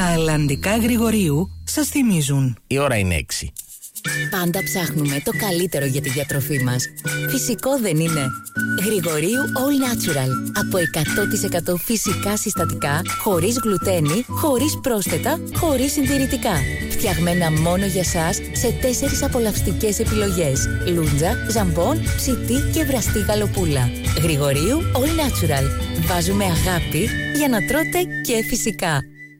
Τα αλλαντικά Γρηγορίου σας θυμίζουν. Η ώρα είναι 6. Πάντα ψάχνουμε το καλύτερο για τη διατροφή μας. Φυσικό δεν είναι? Γρηγορίου All Natural. Από 100% φυσικά συστατικά, χωρίς γλουτένι, χωρίς πρόσθετα, χωρίς συντηρητικά. Φτιαγμένα μόνο για σας σε 4 απολαυστικές επιλογές. Λούντζα, ζαμπόν, ψητή και βραστή γαλοπούλα. Γρηγορίου All Natural. Βάζουμε αγάπη για να τρώτε και φυσικά.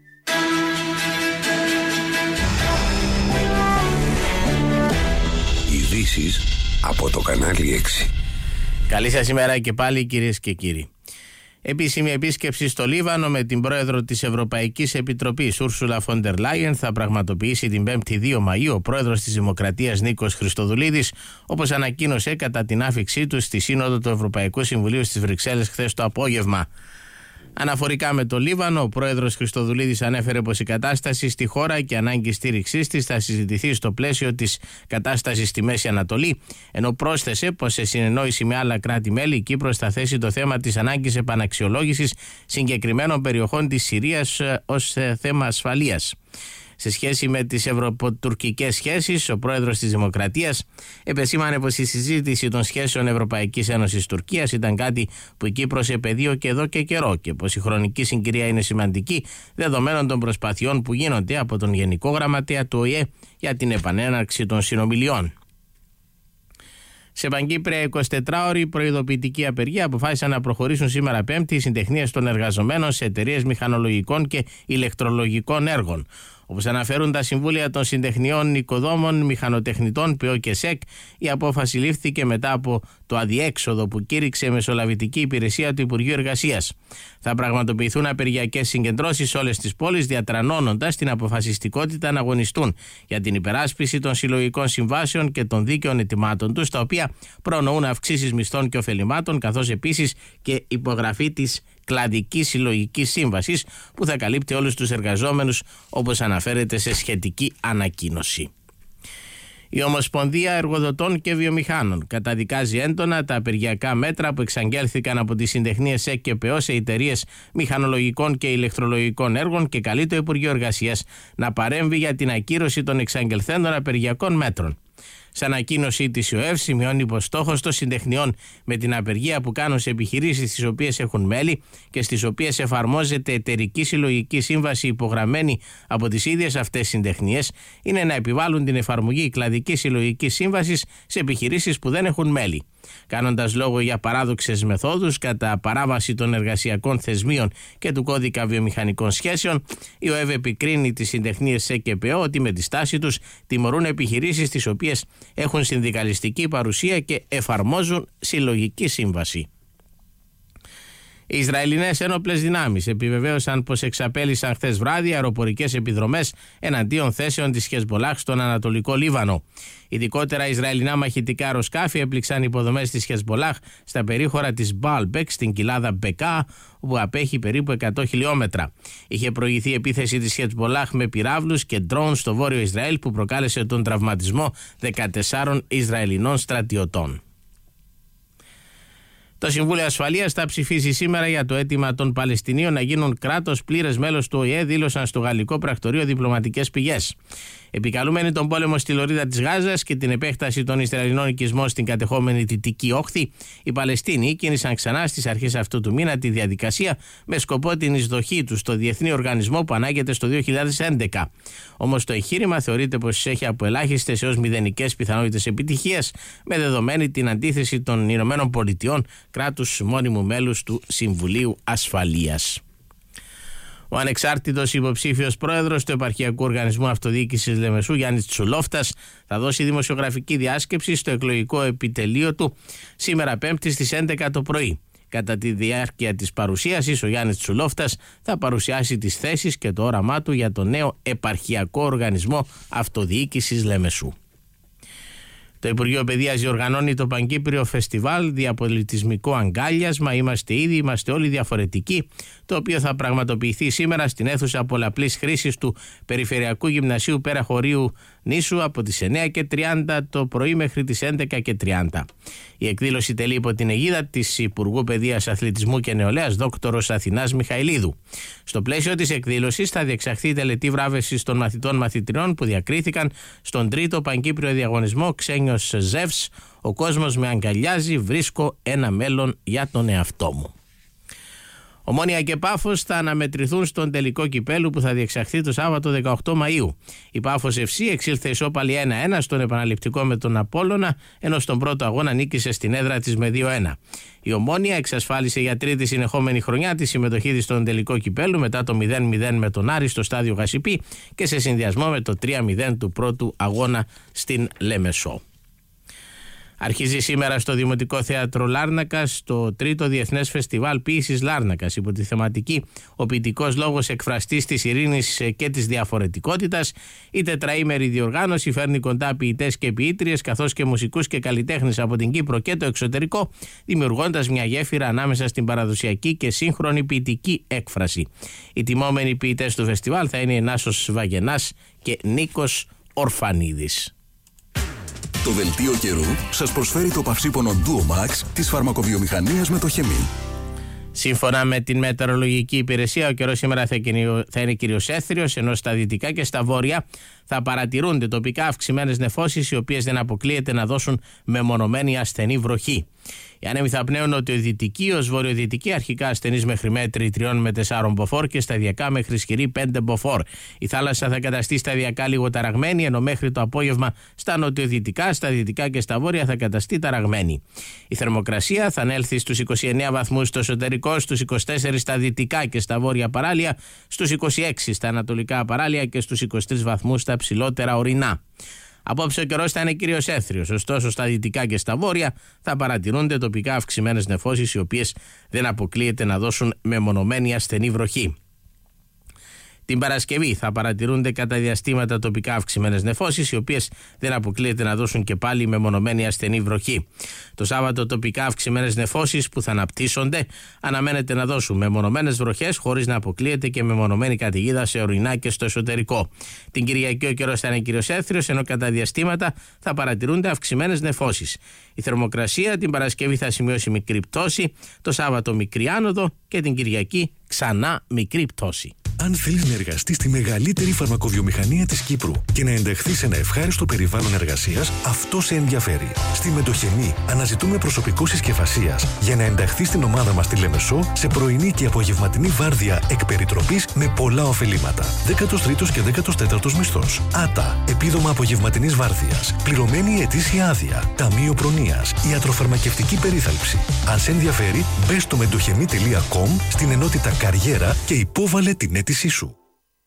Ειδήσεις από το κανάλι 6. Καλή σας ημέρα και πάλι, κυρίες και κύριοι. Επίσημη επίσκεψη στο Λίβανο με την πρόεδρο της Ευρωπαϊκής Επιτροπής Ούρσουλα φον ντερ Λάιεν θα πραγματοποιήσει την 5η 2 Μαΐου ο πρόεδρος της Δημοκρατίας Νίκος Χριστοδουλίδης, όπως ανακοίνωσε κατά την άφιξή του στη Σύνοδο του Ευρωπαϊκού Συμβουλίου στις Βρυξέλλες χθες το απόγευμα. Αναφορικά με το Λίβανο, ο πρόεδρος Χριστοδουλίδης ανέφερε πως η κατάσταση στη χώρα και ανάγκη στήριξής της θα συζητηθεί στο πλαίσιο της κατάστασης στη Μέση Ανατολή, ενώ πρόσθεσε πως σε συνεννόηση με άλλα κράτη-μέλη η Κύπρος θα θέσει το θέμα της ανάγκης επαναξιολόγησης συγκεκριμένων περιοχών της Συρίας ως θέμα ασφαλείας. Σε σχέση με τις ευρωποτουρκικές σχέσεις, ο πρόεδρος της Δημοκρατίας επεσήμανε πως η συζήτηση των σχέσεων Ευρωπαϊκής Ένωσης Τουρκίας ήταν κάτι που η Κύπρος επεδίωκε εδώ και καιρό και πως η χρονική συγκυρία είναι σημαντική δεδομένων των προσπαθειών που γίνονται από τον Γενικό Γραμματέα του ΟΗΕ για την επανέναρξη των συνομιλιών. Σε Παγκύπρια 24ωρη προειδοποιητική απεργία αποφάσισαν να προχωρήσουν σήμερα Πέμπτη οι συντεχνίες των εργαζομένων σε εταιρείες μηχανολογικών και ηλεκτρολογικών έργων. Όπως αναφέρουν τα Συμβούλια των Συντεχνιών Οικοδόμων Μηχανοτεχνητών ΠΕΟ και ΣΕΚ, η απόφαση λήφθηκε μετά από το αδιέξοδο που κήρυξε μεσολαβητική υπηρεσία του Υπουργείου Εργασίας. Θα πραγματοποιηθούν απεργιακές συγκεντρώσεις σε όλες τις πόλεις, διατρανώνοντας την αποφασιστικότητα να αγωνιστούν για την υπεράσπιση των συλλογικών συμβάσεων και των δίκαιων αιτημάτων τους, τα οποία προνοούν αυξήσεις μισθών και ωφελημάτων, καθώς επίσης και υπογραφή της κλαδικής συλλογικής σύμβασης που θα καλύπτει όλους τους εργαζόμενους, όπως αναφέρεται σε σχετική ανακοίνωση. Η Ομοσπονδία Εργοδοτών και Βιομηχάνων καταδικάζει έντονα τα απεργιακά μέτρα που εξαγγέλθηκαν από τις συντεχνίες ΣΕΚ και ΠΕΟ σε εταιρείες μηχανολογικών και ηλεκτρολογικών έργων και καλεί το Υπουργείο Εργασίας να παρέμβει για την ακύρωση των εξαγγελθέντων απεργιακών μέτρων. Σε ανακοίνωσή της η ΟΕΒ σημειώνει πως στόχος των συντεχνιών με την απεργία που κάνουν σε επιχειρήσεις στις οποίες έχουν μέλη και στις οποίες εφαρμόζεται εταιρική συλλογική σύμβαση υπογραμμένη από τις ίδιες αυτές συντεχνίες είναι να επιβάλλουν την εφαρμογή κλαδικής συλλογικής σύμβασης σε επιχειρήσεις που δεν έχουν μέλη. Κάνοντας λόγο για παράδοξες μεθόδους κατά παράβαση των εργασιακών θεσμίων και του κώδικα βιομηχανικών σχέσεων, η ΟΕΒ επικρίνει τις συντεχνίες ΣΕΚ και ΠΕΟ ότι με τη στάση τους τιμωρούν επιχειρήσεις τις οποίες έχουν συνδικαλιστική παρουσία και εφαρμόζουν συλλογική σύμβαση. Οι Ισραηλινές ένοπλες δυνάμεις επιβεβαίωσαν πως εξαπέλυσαν χθες βράδυ αεροπορικές επιδρομές εναντίον θέσεων της Χεσμπολάχ στον Ανατολικό Λίβανο. Ειδικότερα, Ισραηλινά μαχητικά αεροσκάφη έπληξαν υποδομές της Χεσμπολάχ στα περίχωρα της Μπάλμπεκ στην κοιλάδα Μπεκά, όπου απέχει περίπου 100 χιλιόμετρα. Είχε προηγηθεί επίθεση της Χεσμπολάχ με πυράβλους και ντρόουν στο βόρειο Ισραήλ που προκάλεσε τον τραυματισμό 14 Ισραηλινών στρατιωτών. Το Συμβούλιο Ασφαλείας θα ψηφίσει σήμερα για το αίτημα των Παλαιστινίων να γίνουν κράτος πλήρες μέλος του ΟΗΕ, δήλωσαν στο γαλλικό πρακτορείο διπλωματικές πηγές. Επικαλούμενοι τον πόλεμο στη λωρίδα της Γάζας και την επέκταση των Ισραηλινών οικισμών στην κατεχόμενη Δυτική Όχθη, οι Παλαιστίνοι κίνησαν ξανά στις αρχές αυτού του μήνα τη διαδικασία με σκοπό την εισδοχή του στο διεθνή οργανισμό που ανάγεται στο 2011. Όμως το εγχείρημα θεωρείται πως έχει από ελάχιστες έως μηδενικές πιθανότητες επιτυχίας, με δεδομένη την αντίθεση των Ηνωμένων Πολιτειών, κράτους μόνιμου μέλους του Συμβουλίου Ασφαλείας. Ο ανεξάρτητος υποψήφιος πρόεδρος του Επαρχιακού Οργανισμού Αυτοδιοίκησης Λεμεσού, Γιάννης Τσουλόφτας, θα δώσει δημοσιογραφική διάσκεψη στο εκλογικό επιτελείο του σήμερα Πέμπτη στις 11 το πρωί. Κατά τη διάρκεια της παρουσίασης, ο Γιάννης Τσουλόφτας θα παρουσιάσει τις θέσεις και το όραμά του για το νέο Επαρχιακό Οργανισμό Αυτοδιοίκησης Λεμεσού. Το Το Υπουργείο Παιδείας διοργανώνει το Παγκύπριο Φεστιβάλ Διαπολιτισμικό Αγκάλιασμα «Είμαστε ήδη, είμαστε όλοι διαφορετικοί», το οποίο θα πραγματοποιηθεί σήμερα στην αίθουσα πολλαπλής χρήσης του Περιφερειακού Γυμνασίου Πέρα Χωρίου Νήσου από τις 9:30 το πρωί μέχρι τις 11:30. Η εκδήλωση τελεί υπό την αιγίδα της Υπουργού Παιδείας, Αθλητισμού και Νεολαίας Δόκτωρος Αθηνάς Μιχαηλίδου. Στο πλαίσιο της εκδήλωσης θα διεξαχθεί τελετή βράβευσης των μαθητών μαθητριών που διακρίθηκαν στον τρίτο Παγκύπριο Διαγωνισμό Ξένιος Ζεύς. Ο κόσμος με αγκαλιάζει, βρίσκω ένα μέλλον για τον εαυτό μου. Ομόνοια και Πάφος θα αναμετρηθούν στον τελικό κυπέλου που θα διεξαχθεί το Σάββατο 18 Μαΐου. Η Πάφος FC εξήλθε ισόπαλη 1-1 στον επαναληπτικό με τον Απόλλωνα, ενώ στον πρώτο αγώνα νίκησε στην έδρα της με 2-1. Η Ομόνοια εξασφάλισε για τρίτη συνεχόμενη χρονιά τη συμμετοχή της στον τελικό κυπέλου μετά το 0-0 με τον Άρη στο στάδιο Γασιπί και σε συνδυασμό με το 3-0 του πρώτου αγώνα στην Λεμεσό. Αρχίζει σήμερα στο Δημοτικό Θέατρο Λάρνακας το τρίτο Διεθνές Φεστιβάλ Ποίησης Λάρνακας υπό τη θεματική «Ο ποιητικός λόγος εκφραστής της ειρήνης και της διαφορετικότητας». Η τετραήμερη διοργάνωση φέρνει κοντά ποιητές και ποιήτριες καθώς και μουσικούς και καλλιτέχνες από την Κύπρο και το εξωτερικό, δημιουργώντας μια γέφυρα ανάμεσα στην παραδοσιακή και σύγχρονη ποιητική έκφραση. Οι τιμόμενοι ποιητές του φεστιβάλ θα είναι η Νάσος Βαγενάς και Νίκος Ορφανίδης. Το δελτίο καιρού σας προσφέρει το παυσίπονο Duo Max της φαρμακοβιομηχανίας με το χεμί. Σύμφωνα με την μετεωρολογική υπηρεσία, ο καιρός σήμερα θα είναι κυρίως έθριος, ενώ στα δυτικά και στα βόρεια θα παρατηρούνται τοπικά αυξημένες νεφώσεις, οι οποίες δεν αποκλείεται να δώσουν μεμονωμένη ασθενή βροχή. Οι άνεμοι θα πνέουν νοτιοδυτική ως βορειοδυτική, αρχικά ασθενής μέχρι μέτρη 3 με 4 μποφόρ και σταδιακά μέχρι ισχυρή 5 μποφόρ. Η θάλασσα θα καταστεί σταδιακά λίγο ταραγμένη, ενώ μέχρι το απόγευμα στα νοτιοδυτικά, στα δυτικά και στα βόρεια θα καταστεί ταραγμένη. Η θερμοκρασία θα ανέλθει στους 29 βαθμούς στο εσωτερικό, στους 24 στα δυτικά και στα βόρεια παράλια, στους 26 στα ανατολικά παράλια και στους 23 βαθμούς στα ψηλότερα ορεινά. Απόψε ο καιρός θα είναι κυρίως έθριος, ωστόσο στα δυτικά και στα βόρεια θα παρατηρούνται τοπικά αυξημένες νεφώσεις, οι οποίες δεν αποκλείεται να δώσουν μεμονωμένη ασθενή βροχή. Την Παρασκευή θα παρατηρούνται κατά διαστήματα τοπικά αυξημένες νεφώσεις, οι οποίες δεν αποκλείεται να δώσουν και πάλι μεμονωμένη ασθενή βροχή. Το Σάββατο τοπικά αυξημένες νεφώσεις που θα αναπτύσσονται αναμένεται να δώσουν μεμονωμένες βροχές, χωρίς να αποκλείεται και μεμονωμένη καταιγίδα σε ορεινά και στο εσωτερικό. Την Κυριακή ο καιρός θα είναι κυρίως έθριος, ενώ κατά διαστήματα θα παρατηρούνται αυξημένες νεφώσεις. Η θερμοκρασία την Παρασκευή θα σημειώσει μικρή πτώση, το Σάββατο μικρή άνοδο και την Κυριακή ξανά μικρή πτώση. Αν θέλεις να εργαστείς στη μεγαλύτερη φαρμακοβιομηχανία της Κύπρου και να ενταχθείς σε ένα ευχάριστο περιβάλλον εργασίας, αυτό σε ενδιαφέρει. Στη Μετοχεμή αναζητούμε προσωπικό συσκευασίας για να ενταχθείς στην ομάδα μας στη Λεμεσό σε πρωινή και απογευματινή βάρδια εκ περιτροπής με πολλά ωφελήματα. 13ος και 14ος μισθός. ΆΤΑ, επίδομα απογευματινής βάρδιας, πληρωμένη ετήσια άδεια, ταμείο προνοίας, ιατροφαρμακευτική περίθαλψη. Αν σε ενδιαφέρει, μπες στο μετοχεμή.com στην ενότητα Καριέρα και υπόβαλε την αίτησή σου.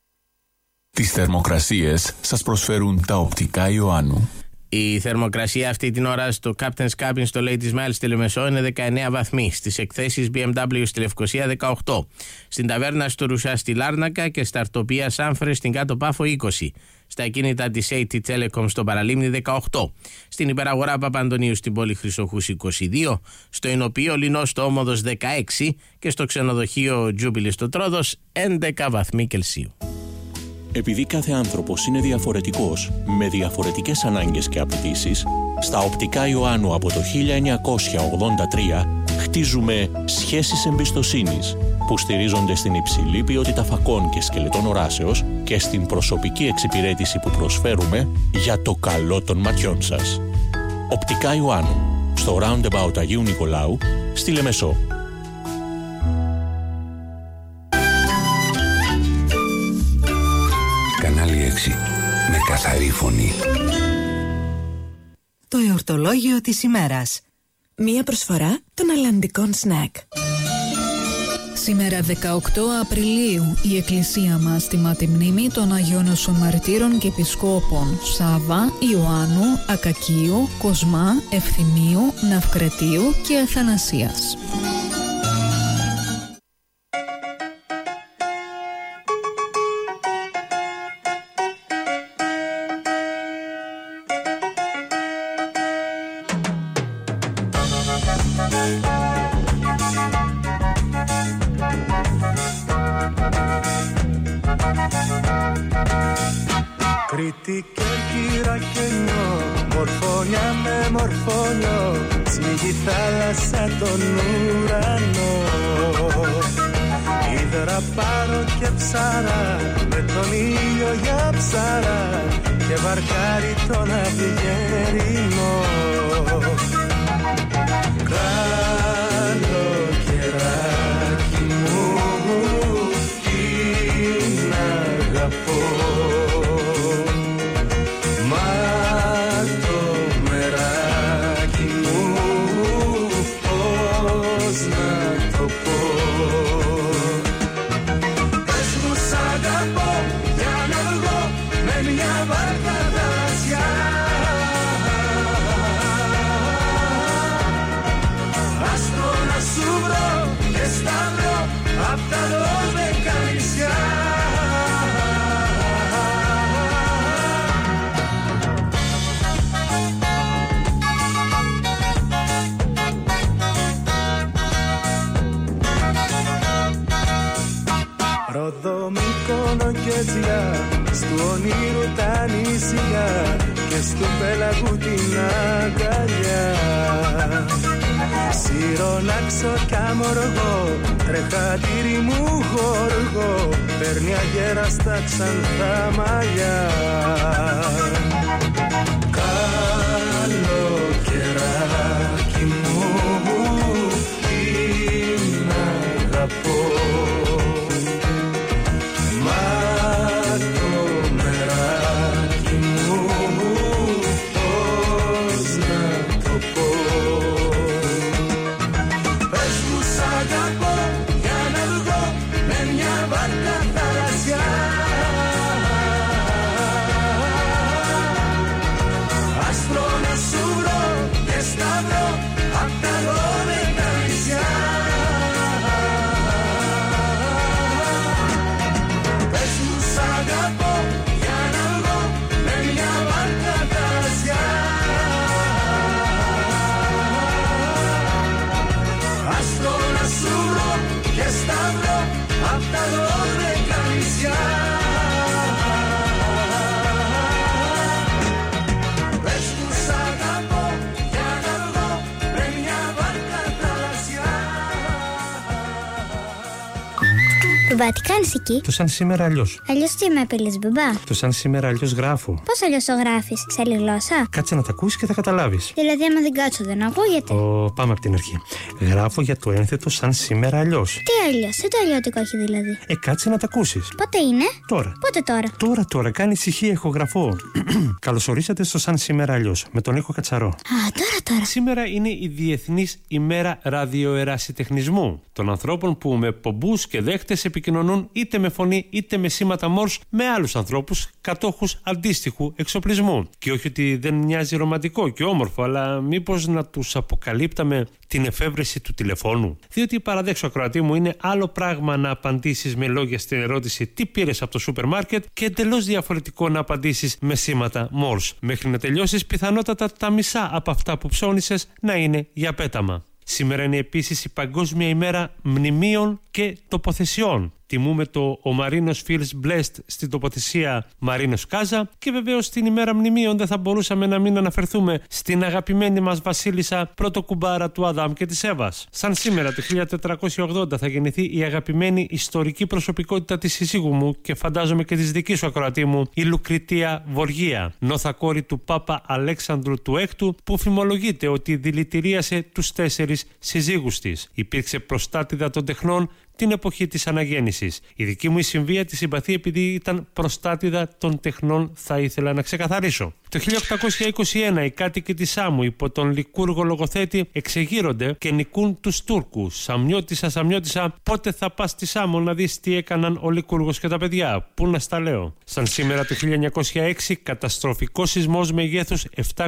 Τις θερμοκρασίες σας προσφέρουν τα οπτικά Ιωάννου. Η θερμοκρασία αυτή την ώρα στο Captain's Cabin στο Ladies Mile στη Λεμεσό είναι 19 βαθμοί. Στις εκθέσεις BMW στη Λευκοσία 18. Στην ταβέρνα στο Ρουσά στη Λάρνακα και στα Αρτοπία Σάμφρε στην Κάτω Πάφο 20. Στα ακίνητα της AT Telecom στο Παραλίμνη 18. Στην υπεραγορά Παπαντονίου στην πόλη Χρυσοχούς 22. Στο Ινωπείο Λινό στο Όμοδος 16. Και στο ξενοδοχείο Τζούμπιλι στο Τρόδος 11 βαθμοί Κελσίου. Επειδή κάθε άνθρωπος είναι διαφορετικός, με διαφορετικές ανάγκες και απαιτήσεις, στα οπτικά Ιωάννου από το 1983 χτίζουμε σχέσεις εμπιστοσύνης που στηρίζονται στην υψηλή ποιότητα φακών και σκελετών οράσεως και στην προσωπική εξυπηρέτηση που προσφέρουμε για το καλό των ματιών σας. Οπτικά Ιωάννου, στο Roundabout Αγίου Νικολάου, στη Λεμεσό. Κανάλι 6. Με καθαρή φωνή. Το εορτολόγιο της ημέρας. Μία προσφορά των αλλαντικών σνακ. Σήμερα 18 Απριλίου η Εκκλησία μας τιμά τη μνήμη των Αγίων Όσων Μαρτύρων και Επισκόπων Σάβα, Ιωάννου, Ακακίου, Κοσμά, Ευθυμίου, Ναυκρατίου και Αθανασίας. Κρήτη και Κύρα και νιώ, μορφώνια με μορφώνιο, σμίγει θάλασσα τον ουρανό. Ήδρα πάρω και ψάρα, με τον ήλιο για ψάρα, και βαρκάρι τον αυγερινό. Καλοκαιράκι μου, την αγαπώ. Μα το μεράκι μου, πώς να το πω. Πες μου σ' αγαπώ για να βγω με μια βάρκα θαλασσιά. Άστο να σου βρω και σταυρώ απ' τα 12 νησιά. Ρόδο, Μύκονο και Αιτζιά, στου ονείρου τα νησιά και στου πέλαγου την αγκαλιά. Σιρονάξο καμοργό, τρεχατήρι μου γοργό, παίρνει αγέρα στα ξανθά μαλλιά. Καλοκαιράκι μου, την αγαπώ. Μπαμπά, τι κάνεις εκεί? Το σαν σήμερα αλλιώς. Αλλιώς τι με απειλείς, μπαμπά? Το σαν σήμερα αλλιώς γράφω. Πώς αλλιώς το γράφεις, σε άλλη γλώσσα? Κάτσε να τα ακούσεις και θα καταλάβεις. Δηλαδή, άμα δεν κάτσω, δεν ακούγεται. Πάμε από την αρχή. Γράφω για το ένθετο σαν σήμερα αλλιώς. Τι αλλιώς, τι το αλλιώτικο έχει δηλαδή? Κάτσε να τα ακούσεις. Πότε είναι? Τώρα. Πότε τώρα? Τώρα, κάνει ησυχία, ηχογραφώ. Καλωσορίσατε στο σαν σήμερα αλλιώς, με τον Νίκο Κατσαρό. Τώρα. Σήμερα είναι η Διεθνής ημέρα ραδιοερασιτεχνισμού. Των ανθρώπων που με πομπούς και δέχτες επικοινωνούν είτε με φωνή είτε με σήματα Μόρς με άλλους ανθρώπους κατόχους αντίστοιχου εξοπλισμού. Και όχι ότι δεν μοιάζει ρομαντικό και όμορφο, αλλά μήπως να τους αποκαλύπταμε την εφεύρεση του τηλεφώνου? Διότι παραδέξου, ακροατή μου, είναι άλλο πράγμα να απαντήσεις με λόγια στην ερώτηση τι πήρες από το σούπερ μάρκετ και εντελώς διαφορετικό να απαντήσεις με σήματα Μόρς. Μέχρι να τελειώσεις, πιθανότατα τα μισά από αυτά που ψώνισες να είναι για πέταμα. Σήμερα είναι επίσης η Παγκόσμια ημέρα μνημείων και τοποθεσιών. Τιμούμε το «Ο Μαρίνος feels blessed» στην τοποθεσία Μαρίνος Κάζα και βεβαίως την ημέρα μνημείων δεν θα μπορούσαμε να μην αναφερθούμε στην αγαπημένη μας βασίλισσα πρωτοκουμπάρα του Αδάμ και της Εύας. Σαν σήμερα το 1480 θα γεννηθεί η αγαπημένη ιστορική προσωπικότητα της συζύγου μου και φαντάζομαι και της δικής σου, ακροατή μου, η Λουκριτία Βοργία, νόθα κόρη του Πάπα Αλέξανδρου του Έκτου, που φημολογείται ότι δηλητηρίασε τους 4 συζύγους της. Υπήρξε προστάτηδα των τεχνών την εποχή της αναγέννησης. Η δική μου η συμβία τη συμπαθεί επειδή ήταν προστάτηδα των τεχνών, θα ήθελα να ξεκαθαρίσω. Το 1821 οι κάτοικοι της Σάμου υπό τον Λικούργο λογοθέτη εξεγείρονται και νικούν τους Τούρκους. Σαμιώτησα, πότε θα πας στη Σάμο να δεις τι έκαναν ο Λικούργος και τα παιδιά? Πού να στα λέω. Σαν σήμερα το 1906 καταστροφικό σεισμός μεγέθους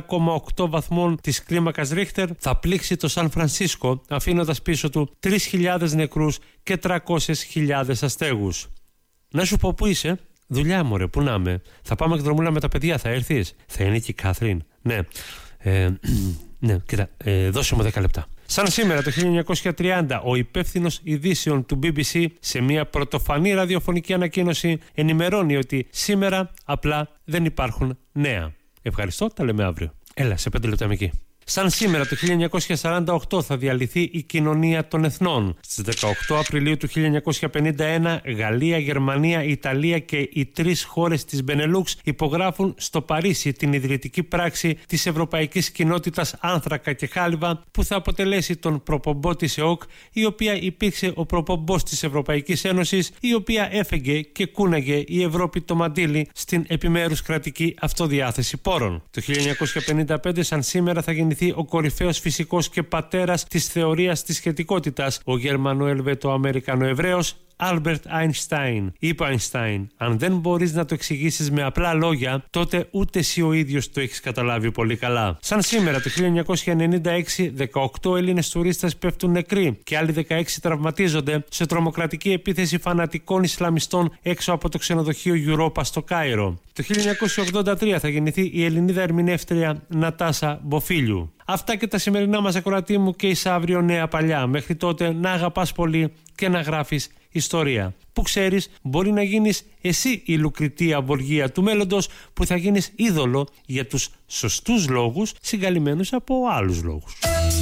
7,8 βαθμών της κλίμακας Ρίχτερ θα πλήξει το Σαν Φρανσίσκο, αφήνοντας πίσω του 3.000 νεκρούς και 300.000 αστέγους. Να σου πω, πού είσαι? Δουλειά, μωρέ, πού να είμαι? Θα πάμε εκδρομούλα με τα παιδιά, θα έρθεις? Θα είναι και η Κάθριν? Ναι. Ναι, κοίτα, δώσε μου 10 λεπτά. Σαν σήμερα το 1930, ο υπεύθυνος ειδήσεων του BBC σε μια πρωτοφανή ραδιοφωνική ανακοίνωση ενημερώνει ότι σήμερα απλά δεν υπάρχουν νέα. Ευχαριστώ, τα λέμε αύριο. Έλα, σε 5 λεπτά είμαι εκεί. Σαν σήμερα το 1948 θα διαλυθεί η Κοινωνία των Εθνών. Στις 18 Απριλίου του 1951 Γαλλία, Γερμανία, Ιταλία και οι 3 χώρες της Μπενελούξ υπογράφουν στο Παρίσι την ιδρυτική πράξη της Ευρωπαϊκής Κοινότητας Άνθρακα και Χάλιβα που θα αποτελέσει τον προπομπό της ΕΟΚ, η οποία υπήρξε ο προπομπός της Ευρωπαϊκής Ένωσης, η οποία έφεγε και κούναγε η Ευρώπη το μαντίλι στην επιμέρους κρατική αυτοδιάθεση πόρων. Το 1955 σαν σήμερα θα γεννηθεί ο κορυφαίος φυσικός και πατέρας της θεωρίας της σχετικότητας, ο Γερμανο-Ελβετο-Αμερικανοεβραίος Άλμπερτ Αϊνστάιν. Είπε ο Αϊνστάιν: αν δεν μπορείς να το εξηγήσεις με απλά λόγια, τότε ούτε εσύ ο ίδιος το έχεις καταλάβει πολύ καλά. Σαν σήμερα το 1996, 18 Έλληνες τουρίστες πέφτουν νεκροί και άλλοι 16 τραυματίζονται σε τρομοκρατική επίθεση φανατικών Ισλαμιστών έξω από το ξενοδοχείο Europa στο Κάιρο. Το 1983 θα γεννηθεί η Ελληνίδα ερμηνεύτρια Νατάσα Μποφίλιου. Αυτά και τα σημερινά μας, ακροατή μου, και εις αύριο νέα παλιά. Μέχρι τότε να αγαπάς πολύ και να γράφεις ιστορία. Που ξέρεις, μπορεί να γίνεις εσύ η Λουκριτία Βολγία του μέλλοντος, που θα γίνεις είδωλο για τους σωστούς λόγους, συγκαλυμμένους από άλλους λόγους.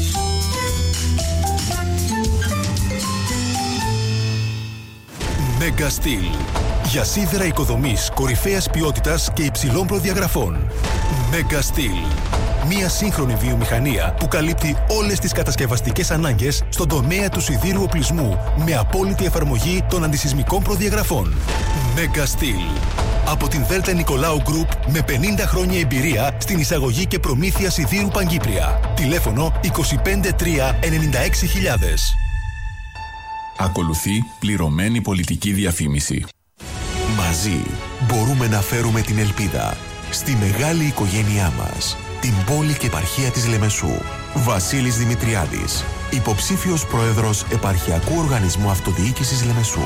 Mega Steel. Για σίδερα οικοδομής κορυφαίας ποιότητας και υψηλών προδιαγραφών. Mega Steel. Μια σύγχρονη βιομηχανία που καλύπτει όλες τις κατασκευαστικές ανάγκες στον τομέα του σιδήρου οπλισμού με απόλυτη εφαρμογή των αντισυσμικών προδιαγραφών. Mega Steel. Από την Δέλτα Νικολάου Group με 50 χρόνια εμπειρία στην εισαγωγή και προμήθεια σιδήρου Παγκύπρια. Τηλέφωνο 25396.000. Ακολουθεί πληρωμένη πολιτική διαφήμιση. Μαζί μπορούμε να φέρουμε την ελπίδα στη μεγάλη οικογένειά μας, την πόλη και επαρχία της Λεμεσού. Βασίλης Δημητριάδης, υποψήφιος πρόεδρος Επαρχιακού Οργανισμού Αυτοδιοίκησης Λεμεσού.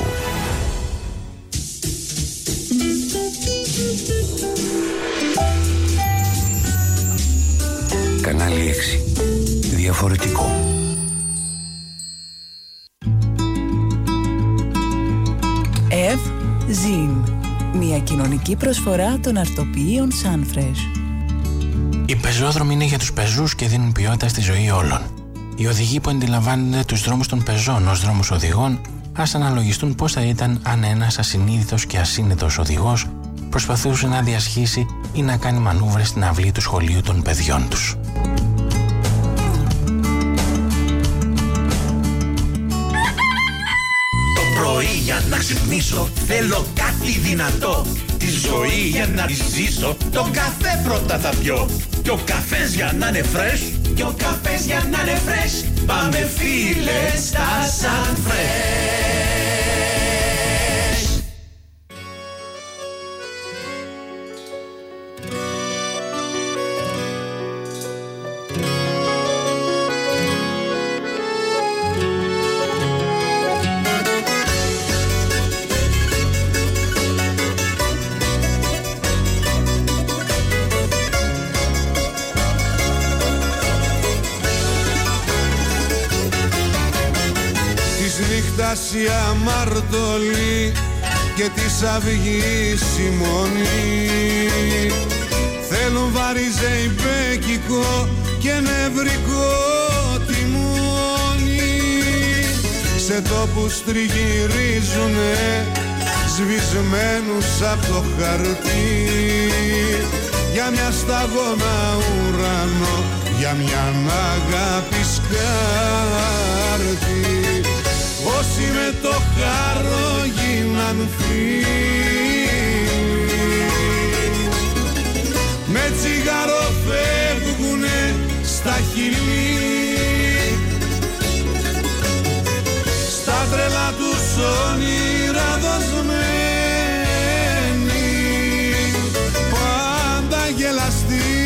Κανάλι 6. Διαφορετικό. Ζιν. Μια κοινωνική προσφορά των αρτοποιείων Sunfresh. Οι πεζόδρομοι είναι για τους πεζούς και δίνουν ποιότητα στη ζωή όλων. Οι οδηγοί που αντιλαμβάνονται τους δρόμους των πεζών ως δρόμους οδηγών, ας αναλογιστούν πώς θα ήταν αν ένας ασυνείδητος και ασύνετος οδηγός προσπαθούσε να διασχίσει ή να κάνει μανούβρες στην αυλή του σχολείου των παιδιών τους. Για να ξυπνήσω θέλω κάτι δυνατό. Τη ζωή για να τη ζήσω, τον καφέ πρώτα θα πιω. Και ο καφές για να είναι φρες, και ο καφές για να είναι φρες, πάμε φίλε στα Sunfresh. Η αμαρτωλή και της αυγής η μονή θέλουν βαριζεϊπέκικο και νευρικό τιμόνι, σε τόπους τριγυρίζουνε σβησμένους απ' το χαρτί, για μια σταγόνα ουρανό, για μια αγάπη σκάρτη. Όσοι με το χάρο γίναν φίλοι, με τσιγάρο φεύγουνε στα χειλή, στα τρελά τους όνειρα δοσμένοι, πάντα γελαστοί,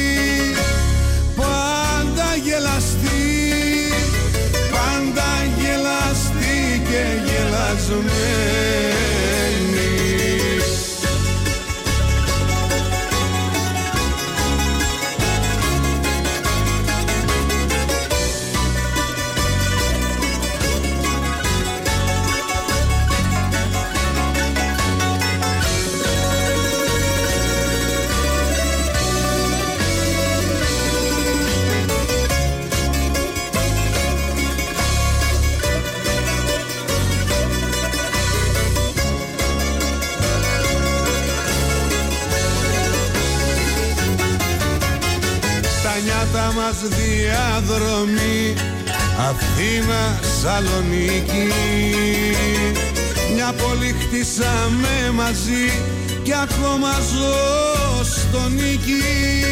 πάντα γελαστοί, πάντα γελαστοί και γελασμένοι. πρώτα μας διαδρομή Αθήνα-Σαλονίκη. Μια πόλη χτίσαμε μαζί κι ακόμα ζω στο νίκη.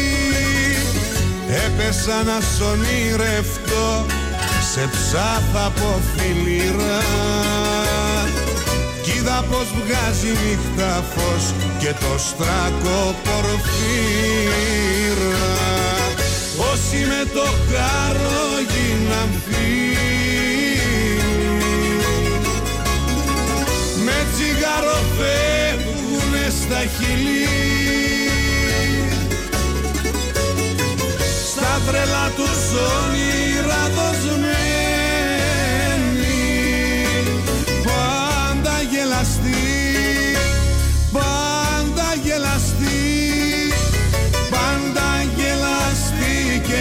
Έπεσα να σ' ονειρευτώ, σε ψάθα από φιλήρα κι είδα πως βγάζει νύχτα φως και το στράκο πορφύρα. Όσοι με το χάρο γίναν φίλοι, με τσιγάρο φεύγουνε στα χείλη. Στα τρελά τους όνειρα δοσμένοι, πάντα γελαστοί, πάντα γελαστοί, πάντα γελαστοί και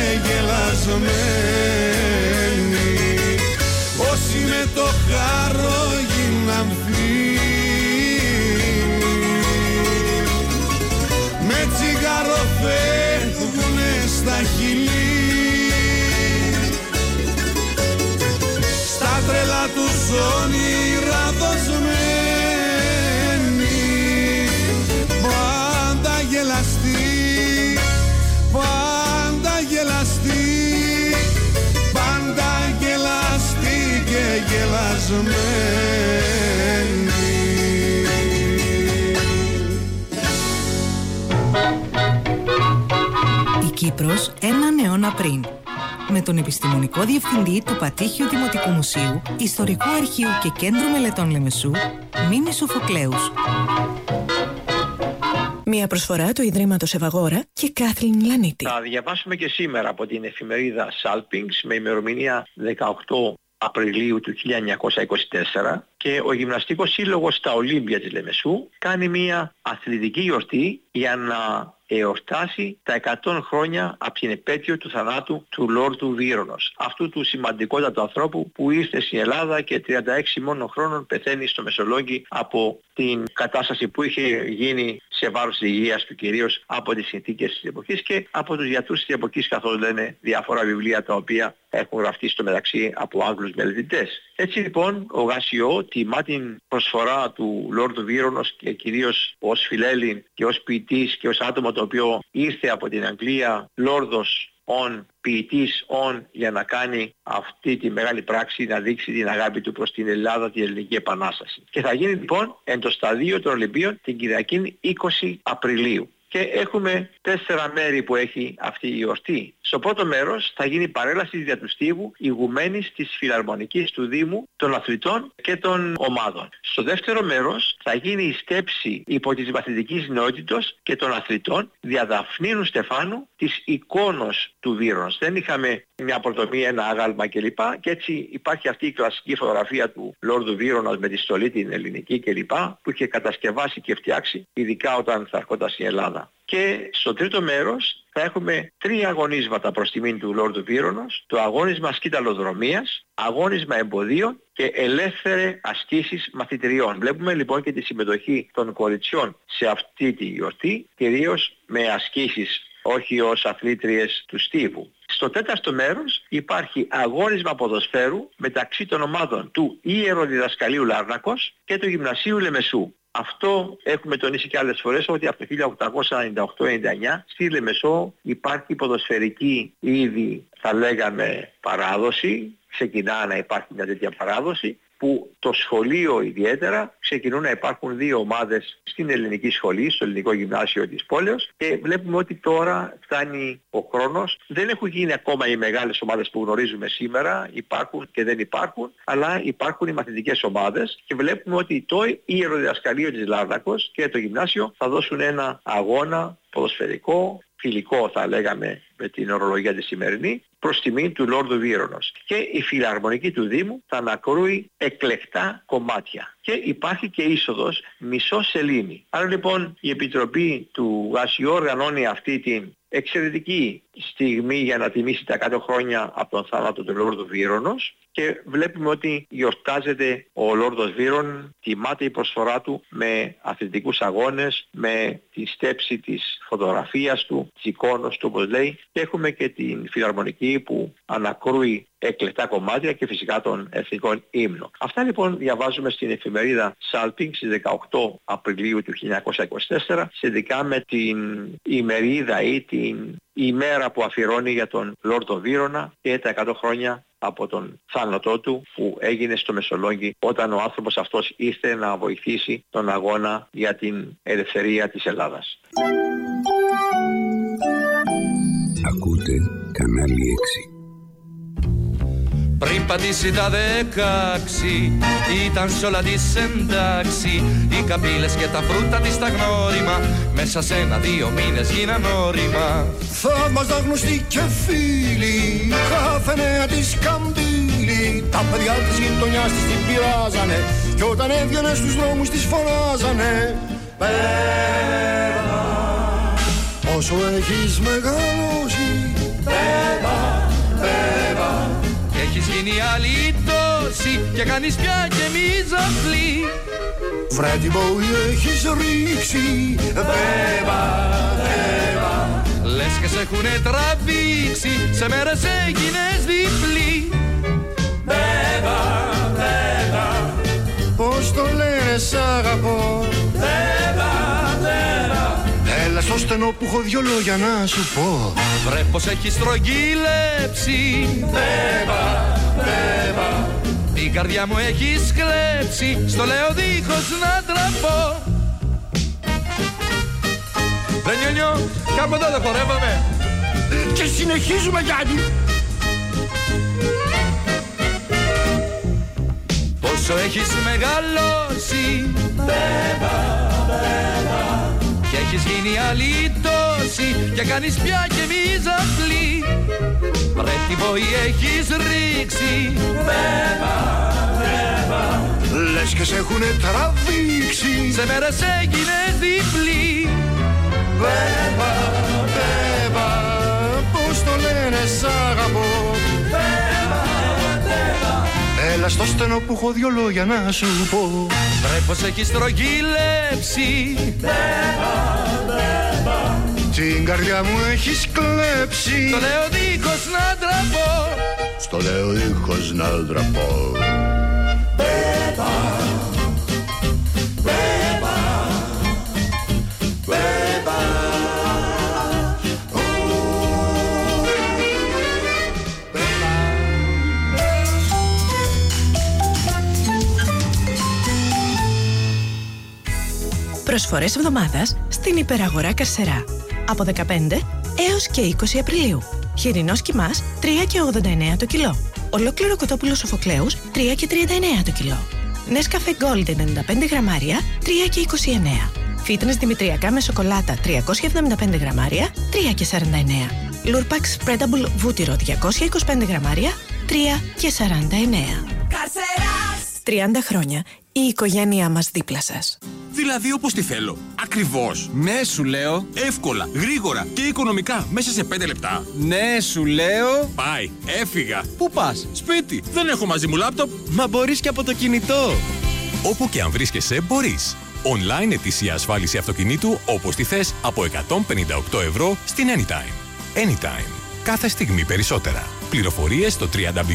γελασμένοι. Όσοι με το χάρο γίναν φίλοι, με τσιγάρο φεύγουνε στα χείλη. Στα τρελά τους όνειρα δοσμένοι, πάντα γελαστοί, πάντα γελαστοί, πάντα γελαστοί και γελασμένοι. Η Κύπρος έναν αιώνα πριν. Με τον επιστημονικό διευθυντή του Πατήχιου Δημοτικού Μουσείου, Ιστορικού Αρχείου και Κέντρου Μελετών Λεμεσού, Μίνη Σοφοκλέους. Μια προσφορά του Ιδρύματος Ευαγόρα και Κάθλιν Λανίτη. Θα διαβάσουμε και σήμερα από την εφημερίδα Salpings με ημερομηνία 18 Απριλίου του 1924 και ο Γυμναστικός Σύλλογος στα Ολύμπια της Λεμεσού κάνει μια αθλητική γιορτή για να εορτάσει τα 100 χρόνια από την επέτειο του θανάτου του Λόρδου Βύρονος, αυτού του σημαντικότατου ανθρώπου που ήρθε στην Ελλάδα και 36 μόνο χρόνων πεθαίνει στο Μεσολόγγι από την κατάσταση που είχε γίνει σε βάρος της υγείας του, κυρίως από τις συνθήκες της εποχής και από τους γιατρούς της εποχής, καθώς λένε διάφορα βιβλία τα οποία έχουν γραφτεί στο μεταξύ από Άγγλους μελετητές. Έτσι λοιπόν ο Γασιό τιμά την προσφορά του Λόρδου Βύρονος και κυρίως ως φιλέλλην και ως ποιητής και ως άτομο το οποίο ήρθε από την Αγγλία Λόρδος ποιητής για να κάνει αυτή τη μεγάλη πράξη, να δείξει την αγάπη του προς την Ελλάδα, την Ελληνική Επανάσταση. Και θα γίνει λοιπόν εν το σταδίο των Ολυμπίων την Κυριακή 20 Απριλίου. Και έχουμε 4 μέρη που έχει αυτή η γιορτή. Στο πρώτο μέρος θα γίνει παρέλαση δια του στίβου ηγουμένης της Φιλαρμονικής του Δήμου, των αθλητών και των ομάδων. Στο δεύτερο μέρος θα γίνει η στέψη υπό της μαθητικής νεότητος και των αθλητών δια Δαφνίνου Στεφάνου της εικόνος του Βύρονος. Δεν είχαμε μια πρωτομία, ένα άγαλμα κλπ. Και έτσι υπάρχει αυτή η κλασική φωτογραφία του Λόρδου Βύρονος με τη στολή την ελληνική κλπ. Που είχε κατασκευάσει και φτιάξει, ειδικά όταν θα έρχονταν στην Ελλάδα. Και στο τρίτο μέρος θα έχουμε 3 αγωνίσματα προς τιμήν του Λόρδου Βύρονος, το αγώνισμα σκυταλοδρομίας, αγώνισμα εμποδίων και ελεύθερες ασκήσεις μαθητριών. Βλέπουμε λοιπόν και τη συμμετοχή των κοριτσιών σε αυτή τη γιορτή, κυρίως με ασκήσεις, όχι ως αθλήτριες του στίβου. Στο τέταρτο μέρος υπάρχει αγώνισμα ποδοσφαίρου μεταξύ των ομάδων του Ιεροδιδασκαλίου Λάρνακος και του Γυμνασίου Λεμεσού. Αυτό έχουμε τονίσει και άλλες φορές ότι από το 1898-99 στη Λεμεσό υπάρχει ποδοσφαιρική ήδη θα λέγαμε παράδοση, ξεκινά να υπάρχει μια τέτοια παράδοση που το σχολείο ιδιαίτερα ξεκινούν να υπάρχουν 2 ομάδες στην ελληνική σχολή, στο ελληνικό γυμνάσιο της πόλεως και βλέπουμε ότι τώρα φτάνει ο χρόνος. Δεν έχουν γίνει ακόμα οι μεγάλες ομάδες που γνωρίζουμε σήμερα, υπάρχουν και δεν υπάρχουν, αλλά υπάρχουν οι μαθητικές ομάδες και βλέπουμε ότι το Ιεροδιδασκαλείο της Λάρνακος και το γυμνάσιο θα δώσουν ένα αγώνα ποδοσφαιρικό, φιλικό θα λέγαμε με την ορολογία τη σημερινή, προς τιμή του Λόρδου Βύρονος. Και η Φιλαρμονική του Δήμου θα ανακρούει εκλεκτά κομμάτια. Και υπάρχει και είσοδος μισό σελήνη. Άρα λοιπόν η Επιτροπή του Γασιό οργανώνει αυτή την εξαιρετική στιγμή για να τιμήσει τα 100 χρόνια από τον θάνατο του Λόρδου Βύρονος και βλέπουμε ότι γιορτάζεται ο Λόρδος Βύρον, τιμάται η προσφορά του με αθλητικούς αγώνες, με τη στέψη της φωτογραφίας του, της εικόνος του όπως λέει και έχουμε και την φιλαρμονική που ανακρούει εκλεκτά κομμάτια και φυσικά τον εθνικό ύμνο. Αυτά λοιπόν διαβάζουμε στην εφημερίδα Salping στις 18 Απριλίου του 1924 σχετικά με την ημερίδα ή την ημέρα που αφιερώνει για τον Λόρδο Βύρωνα και τα 100 χρόνια από τον θάνατό του που έγινε στο Μεσολόγγι όταν ο άνθρωπος αυτός ήθελε να βοηθήσει τον αγώνα για την ελευθερία της Ελλάδας. Ακούτε κανάλι 6. Πριν πατήσει τα 16 ήταν σ' όλα της εντάξει. Οι καμπύλες και τα φρούτα της τα γνώριμα μέσα σε 1-2 μήνες γίναν όρημα. Θαύμαζα γνωστοί και φίλοι, κάθε νέα της καμπύλη. Τα παιδιά της γειτονιάς της την πειράζανε κι όταν έβγαινε στους δρόμους της φωνάζανε Πέβα, όσο έχεις μεγαλώσει Πέβα, Πέβα. Έχεις γίνει άλλη τόση και κάνεις πια και μιζαφλή. Βρε την πόη έχεις ρίξει Πέβα, Πέβα. Λες και σε έχουνε τραβήξει, σε μέρες έγινες διπλή. Πέβα, Πέβα. Πώς το λένε σ' αγαπώ Πέβα, Πέβα. Έλα στο στενό που έχω δυο λόγια να σου πω. Βρε πως έχεις στρογγυλέψει Πέβα, Πέβα. Την καρδιά μου έχεις κλέψει, στο λέω δίχως να τραπώ. Ρε Νιονιό, κάπου εδώ δεν χορεύαμε. Και συνεχίζουμε Γιάννη. Πόσο έχεις μεγαλώσει Πέβα, Πέβα. και έχεις γίνει άλλη τόση και κάνεις πια και μιζαφλή. Βρε την πόη έχεις ρίξει Πέβα, Πέβα. Λες και σε έχουνε τραβήξει, σε μέρες έγινες διπλή. Πέβα, Πέβα. Πώς το λένε σ' αγαπώ Πέβα, Πέβα. Έλα στο στενό που έχω δυο λόγια να σου πω. Βρε πως έχεις στρογγυλέψει Πέβα, Πέβα. Την καρδιά μου έχεις κλέψει, στο λέω δίχως να τραπώ. Στο λέω δίχως να τραπώ. Πέβα, Πέβα, Πέβα. Προσφορές εβδομάδας στην υπεραγορά Καρσερά. Από 15 έως και 20 Απριλίου. Χοιρινός κιμάς 3,89 το κιλό. Ολόκληρο κοτόπουλο Σοφοκλέους 3,39 το κιλό. Νέσκαφε Golden 95 γραμμάρια 3,29. Φίτνες δημητριακά με σοκολάτα 375 γραμμάρια 3,49. Λουρπαξ Spreadable βούτυρο 225 γραμμάρια 3,49. Καρσεράς! 30 χρόνια η οικογένειά μας δίπλα σας. Δηλαδή όπως τη θέλω. Ακριβώς. Ναι, σου λέω. Εύκολα, γρήγορα και οικονομικά. Μέσα σε 5 λεπτά. Ναι, σου λέω. Πάει. Έφυγα. Πού πας? Σπίτι. Δεν έχω μαζί μου λάπτοπ. Μα μπορείς και από το κινητό. Όπου και αν βρίσκεσαι, μπορείς. Online ετήσια ασφάλιση αυτοκινήτου όπως τη θες από 158 ευρώ στην Anytime. Anytime. Κάθε στιγμή περισσότερα. Πληροφορίες στο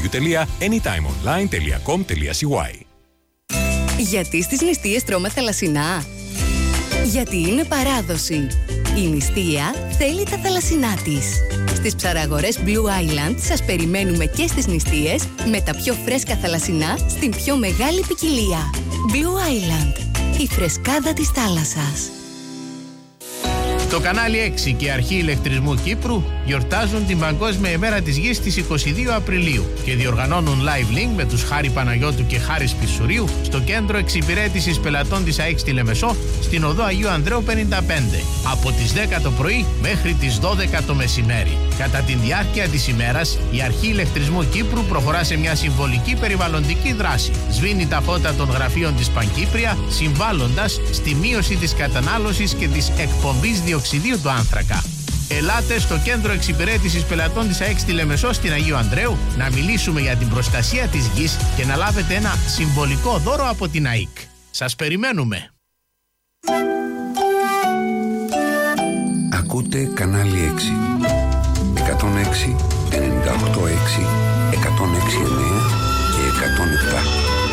www.anytimeonline.com.cy. Γιατί στις νηστείες τρώμε θαλασσινά? Γιατί είναι παράδοση. Η νηστεία θέλει τα θαλασσινά της. Στις ψαραγορές Blue Island σας περιμένουμε και στις νηστείες με τα πιο φρέσκα θαλασσινά στην πιο μεγάλη ποικιλία. Blue Island, η φρεσκάδα της θάλασσας. Το κανάλι 6 και η Αρχή Ηλεκτρισμού Κύπρου γιορτάζουν την Παγκόσμια ημέρα της Γης στις 22 Απριλίου και διοργανώνουν live link με τους Χάρη Παναγιώτου και Χάρης Πισουρίου στο κέντρο εξυπηρέτησης πελατών της ΑΕΚ στη Λεμεσό στην οδό Αγίου Ανδρέου 55 από τις 10 το πρωί μέχρι τις 12 το μεσημέρι. Κατά τη διάρκεια της ημέρας η Αρχή Ηλεκτρισμού Κύπρου προχωρά σε μια συμβολική περιβαλλοντική δράση. Σβήνει τα φώτα των γραφείων της Πανκύπρια συμβάλλοντας στη μείωση της κατανάλωσης και της εκπομπής διοξιδίου του άνθρακα. Ελάτε στο κέντρο εξυπηρέτησης πελατών της ΑΕΚ στη Λεμεσό στην Αγίου Ανδρέου να μιλήσουμε για την προστασία της γης και να λάβετε ένα συμβολικό δώρο από την ΑΕΚ. Σας περιμένουμε. Ακούτε κανάλι 6. 106, 98,6, 106,9 και 107.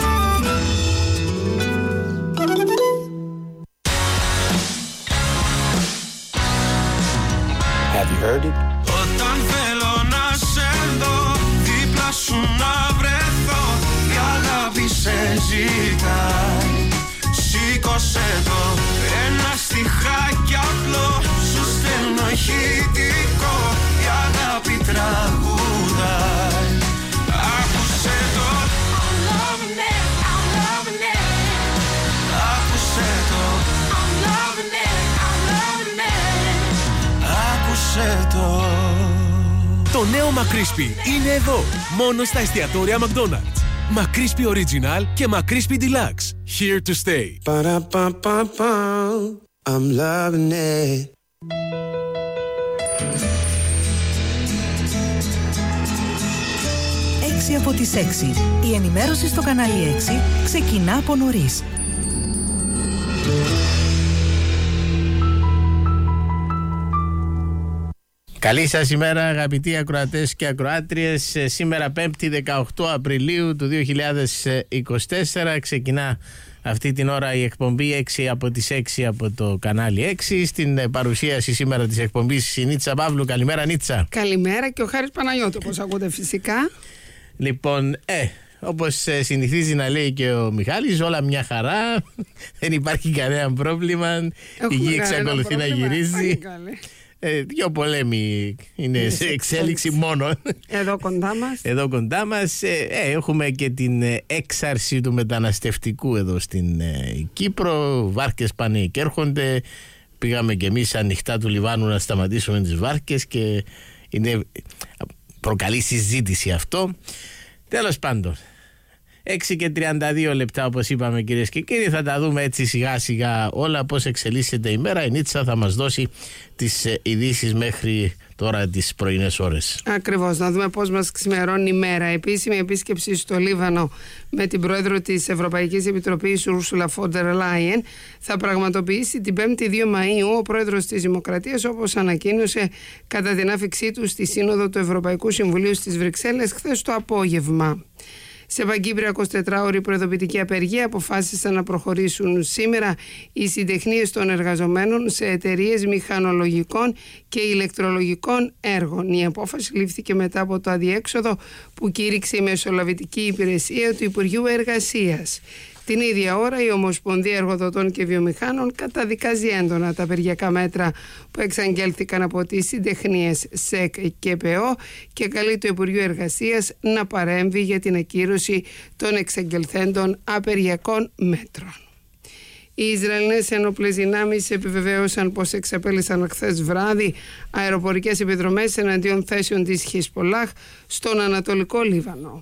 Have you heard it? Όταν θέλω να σε δω, δίπλα σου να βρεθώ, η αγάπη σε ζητάει. Σήκωσε το, ένα στιχάκι απλό, σου στέλνω ηχητικό, η αγάπη τραγουδάει. Άκουσε το, I'm loving it, I'm loving it. Άκουσε το, I'm loving it, I'm loving it. Άκουσε το. Το νέο McCrispy είναι εδώ, μόνο στα εστιατόρια McDonald's. McCrispy Original και McCrispy Deluxe. Here to stay. I'm loving it. 6 από τις 6. Η ενημέρωση στο κανάλι 6 ξεκινά από νωρίς. Καλή σας ημέρα αγαπητοί ακροατές και ακροάτριες. Σήμερα 5η 18 Απριλίου του 2024 ξεκινά αυτή την ώρα η εκπομπή 6 από τις 6 από το κανάλι 6. Στην παρουσίαση σήμερα της εκπομπής η Νίτσα Παύλου. Καλημέρα Νίτσα. Καλημέρα και ο Χάρης Παναγιώτου, όπως ακούτε φυσικά. Λοιπόν, όπως συνηθίζει να λέει και ο Μιχάλης, όλα μια χαρά, δεν υπάρχει κανένα πρόβλημα, η γη εξακολουθεί να γυρίζει. Δύο πολέμοι είναι σε εξέλιξη μόνο. Εδώ κοντά μας. Έχουμε και την έξαρση του μεταναστευτικού εδώ στην Κύπρο. Βάρκες πάνε και έρχονται. Πήγαμε και εμείς ανοιχτά του Λιβάνου να σταματήσουμε τις βάρκες και προκαλεί συζήτηση αυτό. Τέλος πάντων, 6 και 32 λεπτά όπως είπαμε κυρίες και κύριοι, θα τα δούμε έτσι σιγά σιγά όλα πώς εξελίσσεται η μέρα. Η Νίτσα θα μας δώσει τις ειδήσεις μέχρι τώρα τις πρωινές ώρες. Ακριβώς, να δούμε πώς μας ξημερώνει η μέρα. Επίσημη επίσκεψη στο Λίβανο με την πρόεδρο της Ευρωπαϊκής Επιτροπής Ursula von der Leyen θα πραγματοποιήσει την 5η 2 Μαΐου ο πρόεδρος της Δημοκρατίας, όπως ανακοίνωσε κατά την άφιξή του στη Σύνοδο του Ευρωπαϊκού Συμβουλίου στις Βρυξέλλες χθες το απόγευμα. Σε Παγκύπρια 24ωρη προειδοποιητική απεργία αποφάσισαν να προχωρήσουν σήμερα οι συντεχνίες των εργαζομένων σε εταιρείες μηχανολογικών και ηλεκτρολογικών έργων. Η απόφαση λήφθηκε μετά από το αδιέξοδο που κήρυξε η Μεσολαβητική Υπηρεσία του Υπουργείου Εργασίας. Την ίδια ώρα η Ομοσπονδία Εργοδοτών και Βιομηχάνων καταδικάζει έντονα τα απεργιακά μέτρα που εξαγγέλθηκαν από τις συντεχνίες ΣΕΚ και ΠΕΟ και καλεί το Υπουργείο Εργασίας να παρέμβει για την ακύρωση των εξαγγελθέντων απεργιακών μέτρων. Οι Ισραηλινές ενόπλες δυνάμεις επιβεβαίωσαν πως εξαπέλυσαν χθες βράδυ αεροπορικές επιδρομές εναντίον θέσεων της Χεσπολάχ στον Ανατολικό Λίβανο.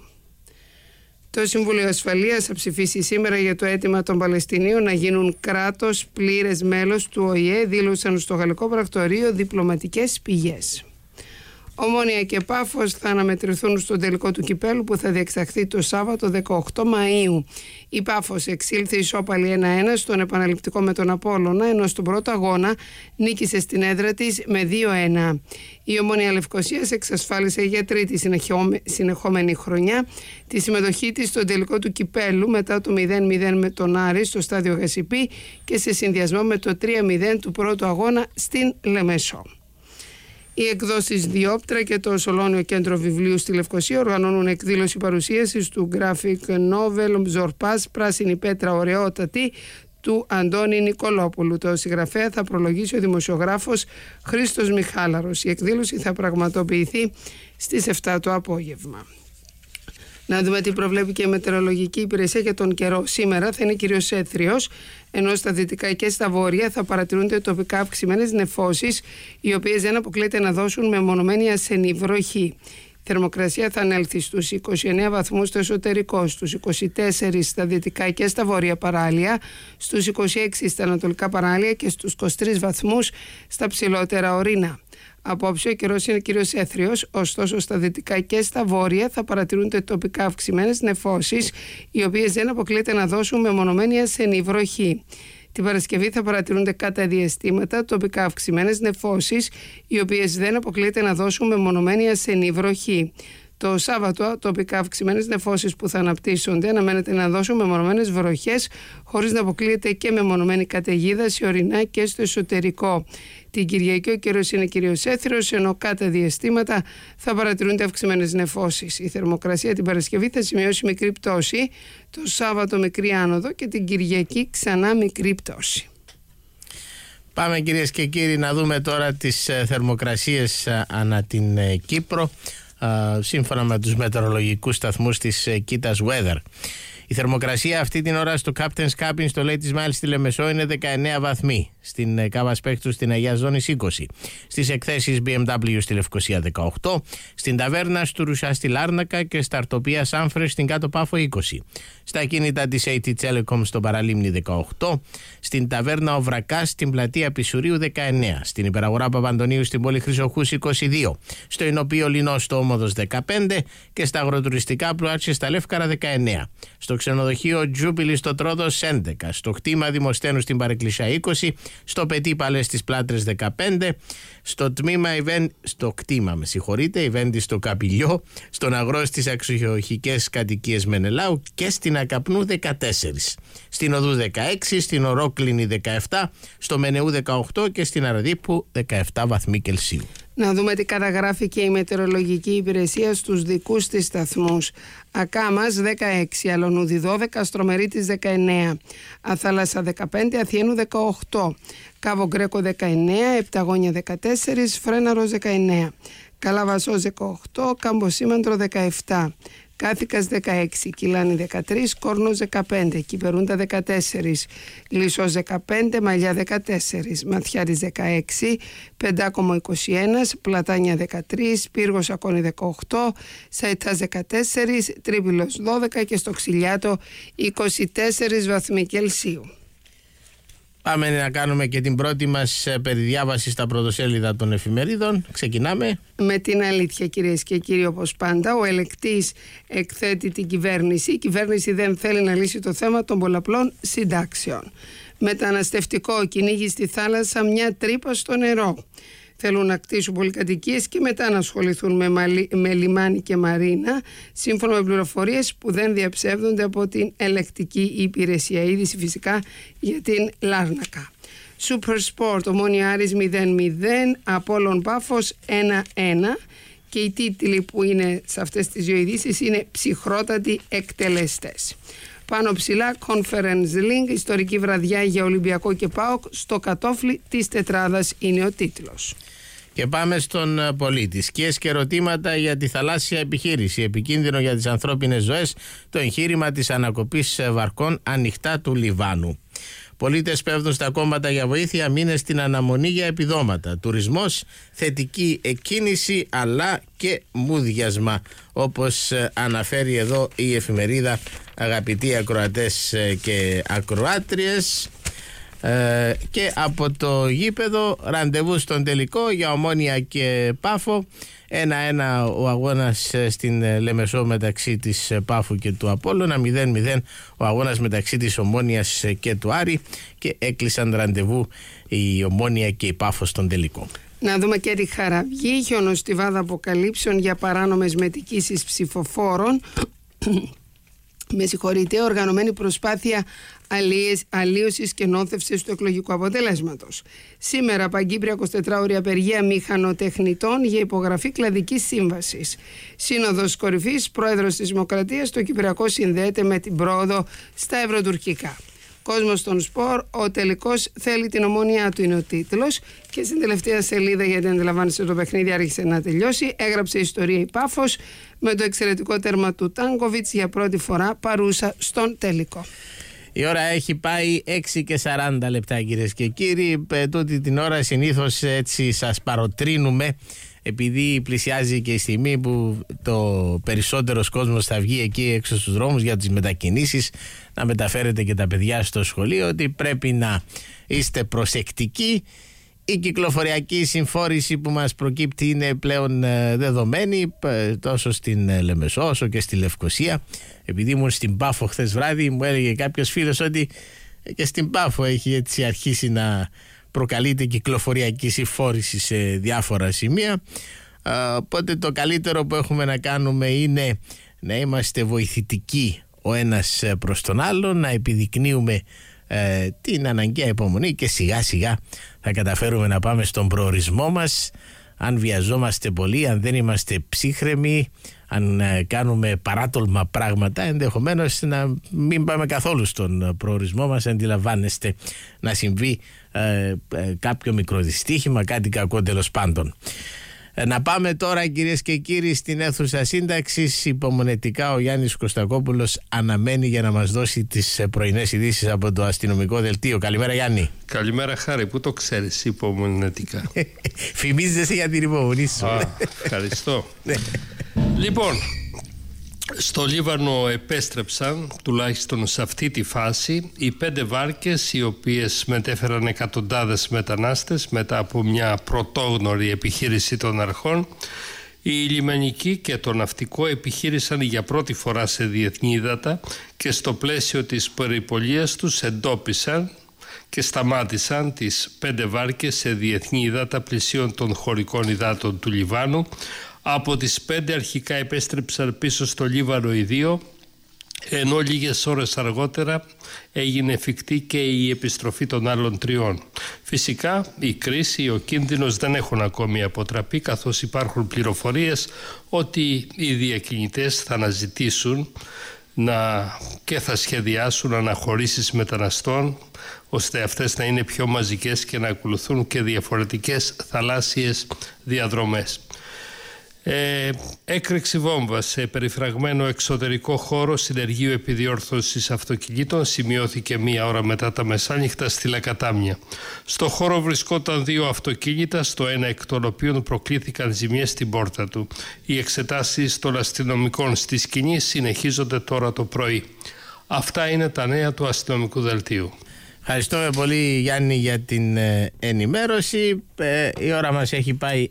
Το Συμβούλιο Ασφαλείας θα ψηφίσει σήμερα για το αίτημα των Παλαιστινίων να γίνουν κράτος πλήρες μέλος του ΟΗΕ, δήλωσαν στο Γαλλικό Πρακτορείο διπλωματικές πηγές. Ομόνια και Πάφος θα αναμετρηθούν στον τελικό του κυπέλου που θα διεξαχθεί το Σάββατο 18 Μαΐου. Η Πάφος εξήλθε ισόπαλη 1-1 στον επαναληπτικό με τον Απόλλωνα, ενώ στον πρώτο αγώνα νίκησε στην έδρα της με 2-1. Η Ομόνια Λευκωσίας εξασφάλισε για τρίτη συνεχόμενη χρονιά τη συμμετοχή της στον τελικό του κυπέλου μετά το 0-0 με τον Άρη στο στάδιο Γασιπί και σε συνδυασμό με το 3-0 του πρώτου αγώνα στην Λεμεσό. Οι εκδόσεις Διόπτρα και το Σολώνιο Κέντρο Βιβλίου στη Λευκωσία οργανώνουν εκδήλωση παρουσίασης του graphic novel Μζορπάς, Πράσινη Πέτρα Ωραιότατη του Αντώνη Νικολόπουλου. Το συγγραφέα θα προλογίσει ο δημοσιογράφος Χρήστος Μιχάλαρος. Η εκδήλωση θα πραγματοποιηθεί στις 7 το απόγευμα. Να δούμε τι προβλέπει και η Μετεωρολογική Υπηρεσία για τον καιρό. Σήμερα θα είναι κυρίως έθριος, ενώ στα δυτικά και στα βόρεια θα παρατηρούνται τοπικά αυξημένες νεφώσεις, οι οποίες δεν αποκλείεται να δώσουν μεμονωμένη ασθενή βροχή. Η θερμοκρασία θα ανέλθει στους 29 βαθμούς στο εσωτερικό, στους 24 στα δυτικά και στα βόρεια παράλια, στους 26 στα ανατολικά παράλια και στους 23 βαθμούς στα ψηλότερα ορεινά. Απόψε ο καιρός είναι κυρίως έθριος, ωστόσο στα δυτικά και στα βόρεια θα παρατηρούνται τοπικά αυξημένες νεφώσεις, οι οποίες δεν αποκλείεται να δώσουν μεμονωμένη ασθενή βροχή. Την Παρασκευή θα παρατηρούνται κατά διαστήματα τοπικά αυξημένες νεφώσεις, οι οποίες δεν αποκλείεται να δώσουν μεμονωμένη ασθενή βροχή. Το Σάββατο, τοπικά αυξημένες νεφώσεις που θα αναπτύσσονται αναμένεται να δώσουν μεμονωμένες βροχές, χωρίς να αποκλείεται και μεμονωμένη καταιγίδα σε ορεινά και στο εσωτερικό. Την Κυριακή ο καιρός είναι κυρίως έθριος, ενώ κατά διαστήματα θα παρατηρούνται αυξημένες νεφώσεις. Η θερμοκρασία την Παρασκευή θα σημειώσει μικρή πτώση, το Σάββατο μικρή άνοδο και την Κυριακή ξανά μικρή πτώση. Πάμε κυρίες και κύριοι να δούμε τώρα τις θερμοκρασίες ανά την Κύπρο, σύμφωνα με τους μετεωρολογικούς σταθμούς της Κίτας Weather. Η θερμοκρασία αυτή την ώρα στο Captain's Cabin στο Ladies Mile στη Λεμεσό είναι 19 βαθμοί. Στην Κάβα Σπέκτρου στην Αγία Ζώνης 20. Στις εκθέσεις BMW στη Λευκοσία 18. Στην ταβέρνα του Ρουσά στη Λάρνακα και στα Αρτοπία Σάμφρες στην Κάτω Πάφο 20. Στα κίνητα της AT Telecom στο Παραλίμνη 18. Στην ταβέρνα Ο Βρακάς στην πλατεία Πισουρίου 19. Στην υπεραγορά Παπαντονίου στην πόλη Χρυσοχούς 22. Στο Ινοπείο Λινό στο Όμοδος 15. Και στα αγροτουριστικά Πλουάτσι στα Λεύκαρα 19. Στο ξενοδοχείο Τζούπιλι στο Τρόδος 11. Στο κτήμα Δημοσθένου στην Παρεκκλησιά 20. Στο Πετί Παλέ στις Πλάτρες 15. Στο κτήμα Ιβέντη στο Καπηλιό. Στον Αγρό στις αξιοχικές κατοικίες Μενελάου και στην Ακαπνού 14. Στην Οδού 16. Στην Ορόκλινη 17. Στο Μενεού 18 και στην Αραδίπου 17 βαθμοί Κελσίου. Να δούμε τι καταγράφηκε η μετεωρολογική υπηρεσία στους δικούς της σταθμούς. Ακάμας 16, Αλονούδη 12, Αστρομερίτης 19, Αθάλασσα 15, Αθιένου 18, Κάβο Γκρέκο 19, Επταγόνια 14, Φρέναρος 19, Καλαβασός 18, Καμποσήμαντρο 17, Κάθηκας 16, Κιλάνη 13, Κόρνος 15, Κυπερούντα 14, Λυσός 15, Μαλλιά 14, Ματιάρης 16, Πεντάκομο 21, Πλατάνια 13, Πύργος Ακόνη 18, Σαϊτάς 14, Τρίπυλος 12 και στο Ξυλιάτο 24 βαθμοί Κελσίου. Πάμε να κάνουμε και την πρώτη μας περιδιάβαση στα πρωτοσέλιδα των εφημερίδων. Ξεκινάμε με την αλήθεια, κυρίες και κύριοι, όπως πάντα. Ο ελεκτής εκθέτει την κυβέρνηση. Η κυβέρνηση δεν θέλει να λύσει το θέμα των πολλαπλών συντάξεων. Μεταναστευτικό, κυνήγι στη θάλασσα, μια τρύπα στο νερό. Θέλουν να κτίσουν πολυκατοικίες και μετά να ασχοληθούν με λιμάνι και μαρίνα, σύμφωνα με πληροφορίες που δεν διαψεύδονται από την ελεκτική υπηρεσία. Είδηση φυσικά για την Λάρνακα. Super Sport, Ομόνια Άρης 0-0, Απόλλων Πάφος 1-1 και οι τίτλοι που είναι σε αυτές τις δύο ειδήσεις είναι ψυχρότατοι εκτελεστές. Πάνω ψηλά, Conference League, ιστορική βραδιά για Ολυμπιακό και ΠΑΟΚ, στο κατόφλι της τετράδας είναι ο τίτλος. Και πάμε στον πολίτη. Σκιές και ερωτήματα για τη θαλάσσια επιχείρηση. Επικίνδυνο για τις ανθρώπινες ζωές το εγχείρημα της ανακοπής βαρκών ανοιχτά του Λιβάνου. Πολίτες πέφτουν στα κόμματα για βοήθεια, μήνες στην αναμονή για επιδόματα. Τουρισμός, θετική εκκίνηση αλλά και μούδιασμα, όπως αναφέρει εδώ η εφημερίδα, αγαπητοί ακροατές και ακροάτριες. Και από το γήπεδο ραντεβού στον τελικό για Ομόνια και Πάφο. 1-1 ο αγώνας στην Λεμεσό μεταξύ της Πάφου και του Απόλλωνα, 0-0 ο αγώνας μεταξύ της Ομόνιας και του Άρη και έκλεισαν ραντεβού η Ομόνια και η Πάφο στον τελικό. Να δούμε και τη Χαραυγή, χιονοστιβάδα αποκαλύψεων για παράνομες μετικήσεις ψηφοφόρων. Οργανωμένη προσπάθεια αλλίωσης και νόθευσης του εκλογικού αποτελέσματος. Σήμερα παγκύπρια 24ωρη απεργία μηχανοτεχνητών για υπογραφή κλαδικής σύμβασης. Σύνοδος κορυφής, πρόεδρος της Δημοκρατίας, το Κυπριακό συνδέεται με την πρόοδο στα ευρωτουρκικά. Κόσμος των σπορ, ο τελικός θέλει την ομόνια του είναι ο τίτλος και στην τελευταία σελίδα, γιατί αντιλαμβάνεστε το παιχνίδι άρχισε να τελειώσει, έγραψε ιστορία η Πάφος με το εξαιρετικό τέρμα του Τάνκοβιτς για πρώτη φορά παρούσα στον τελικό. Η ώρα έχει πάει 6 και 40 λεπτά κυρίες και κύριοι. Τούτη την ώρα συνήθως έτσι σας παροτρύνουμε, επειδή πλησιάζει και η στιγμή που το περισσότερος κόσμος θα βγει εκεί έξω στους δρόμους για τις μετακινήσεις, να μεταφέρετε και τα παιδιά στο σχολείο, ότι πρέπει να είστε προσεκτικοί. Η κυκλοφοριακή συμφόρηση που μας προκύπτει είναι πλέον δεδομένη, τόσο στην Λεμεσό όσο και στη Λευκοσία. Επειδή ήμουν στην Πάφο χθες βράδυ, μου έλεγε κάποιος φίλος ότι και στην Πάφο έχει έτσι αρχίσει να προκαλείται κυκλοφοριακή συμφόρηση σε διάφορα σημεία. Οπότε το καλύτερο που έχουμε να κάνουμε είναι να είμαστε βοηθητικοί ο ένας προς τον άλλον, να επιδεικνύουμε την αναγκαία υπομονή και σιγά σιγά θα καταφέρουμε να πάμε στον προορισμό μας. Αν βιαζόμαστε πολύ, αν δεν είμαστε ψύχρεμοι, αν κάνουμε παράτολμα πράγματα, ενδεχομένως να μην πάμε καθόλου στον προορισμό μας. Αντιλαμβάνεστε να συμβεί κάποιο μικρό δυστύχημα, κάτι κακό τέλος πάντων. Να πάμε τώρα, κυρίες και κύριοι, στην αίθουσα σύνταξης. Υπομονετικά ο Γιάννης Κωστακόπουλος αναμένει για να μας δώσει τις πρωινές ειδήσεις από το αστυνομικό δελτίο. Καλημέρα, Γιάννη. Καλημέρα, Χάρη. Πού το ξέρεις υπομονετικά? Φημίζεσαι για την υπομονή σου. Ευχαριστώ. Λοιπόν, στο Λίβανο επέστρεψαν, τουλάχιστον σε αυτή τη φάση, οι 5 βάρκες οι οποίες μετέφεραν εκατοντάδες μετανάστες μετά από μια πρωτόγνωρη επιχείρηση των αρχών. Οι λιμενικοί και το ναυτικό επιχείρησαν για πρώτη φορά σε διεθνή ύδατα και στο πλαίσιο της περιπολίας τους εντόπισαν και σταμάτησαν τις 5 βάρκες σε διεθνή ύδατα πλησίων των χωρικών υδάτων του Λιβάνου. Από τις 5 αρχικά επέστρεψαν πίσω στο Λίβανο οι 2, ενώ λίγες ώρες αργότερα έγινε εφικτή και η επιστροφή των άλλων 3. Φυσικά η κρίση, ο κίνδυνος δεν έχουν ακόμη αποτραπεί, καθώς υπάρχουν πληροφορίες ότι οι διακινητές θα αναζητήσουν και θα σχεδιάσουν αναχωρήσεις μεταναστών, ώστε αυτές να είναι πιο μαζικές και να ακολουθούν και διαφορετικές θαλάσσιες διαδρομές. Έκρηξη βόμβα σε περιφραγμένο εξωτερικό χώρο συνεργείου επιδιόρθωσης αυτοκινήτων σημειώθηκε 1 ώρα μετά τα μεσάνυχτα στη Λακατάμια. Στο χώρο βρισκόταν 2 αυτοκίνητα, στο ένα εκ των οποίων προκλήθηκαν ζημιές στην πόρτα του. Οι εξετάσεις των αστυνομικών στη σκηνή συνεχίζονται τώρα το πρωί. Αυτά είναι τα νέα του αστυνομικού δελτίου. Ευχαριστούμε πολύ, Γιάννη, για την ενημέρωση. Η ώρα μας έχει πάει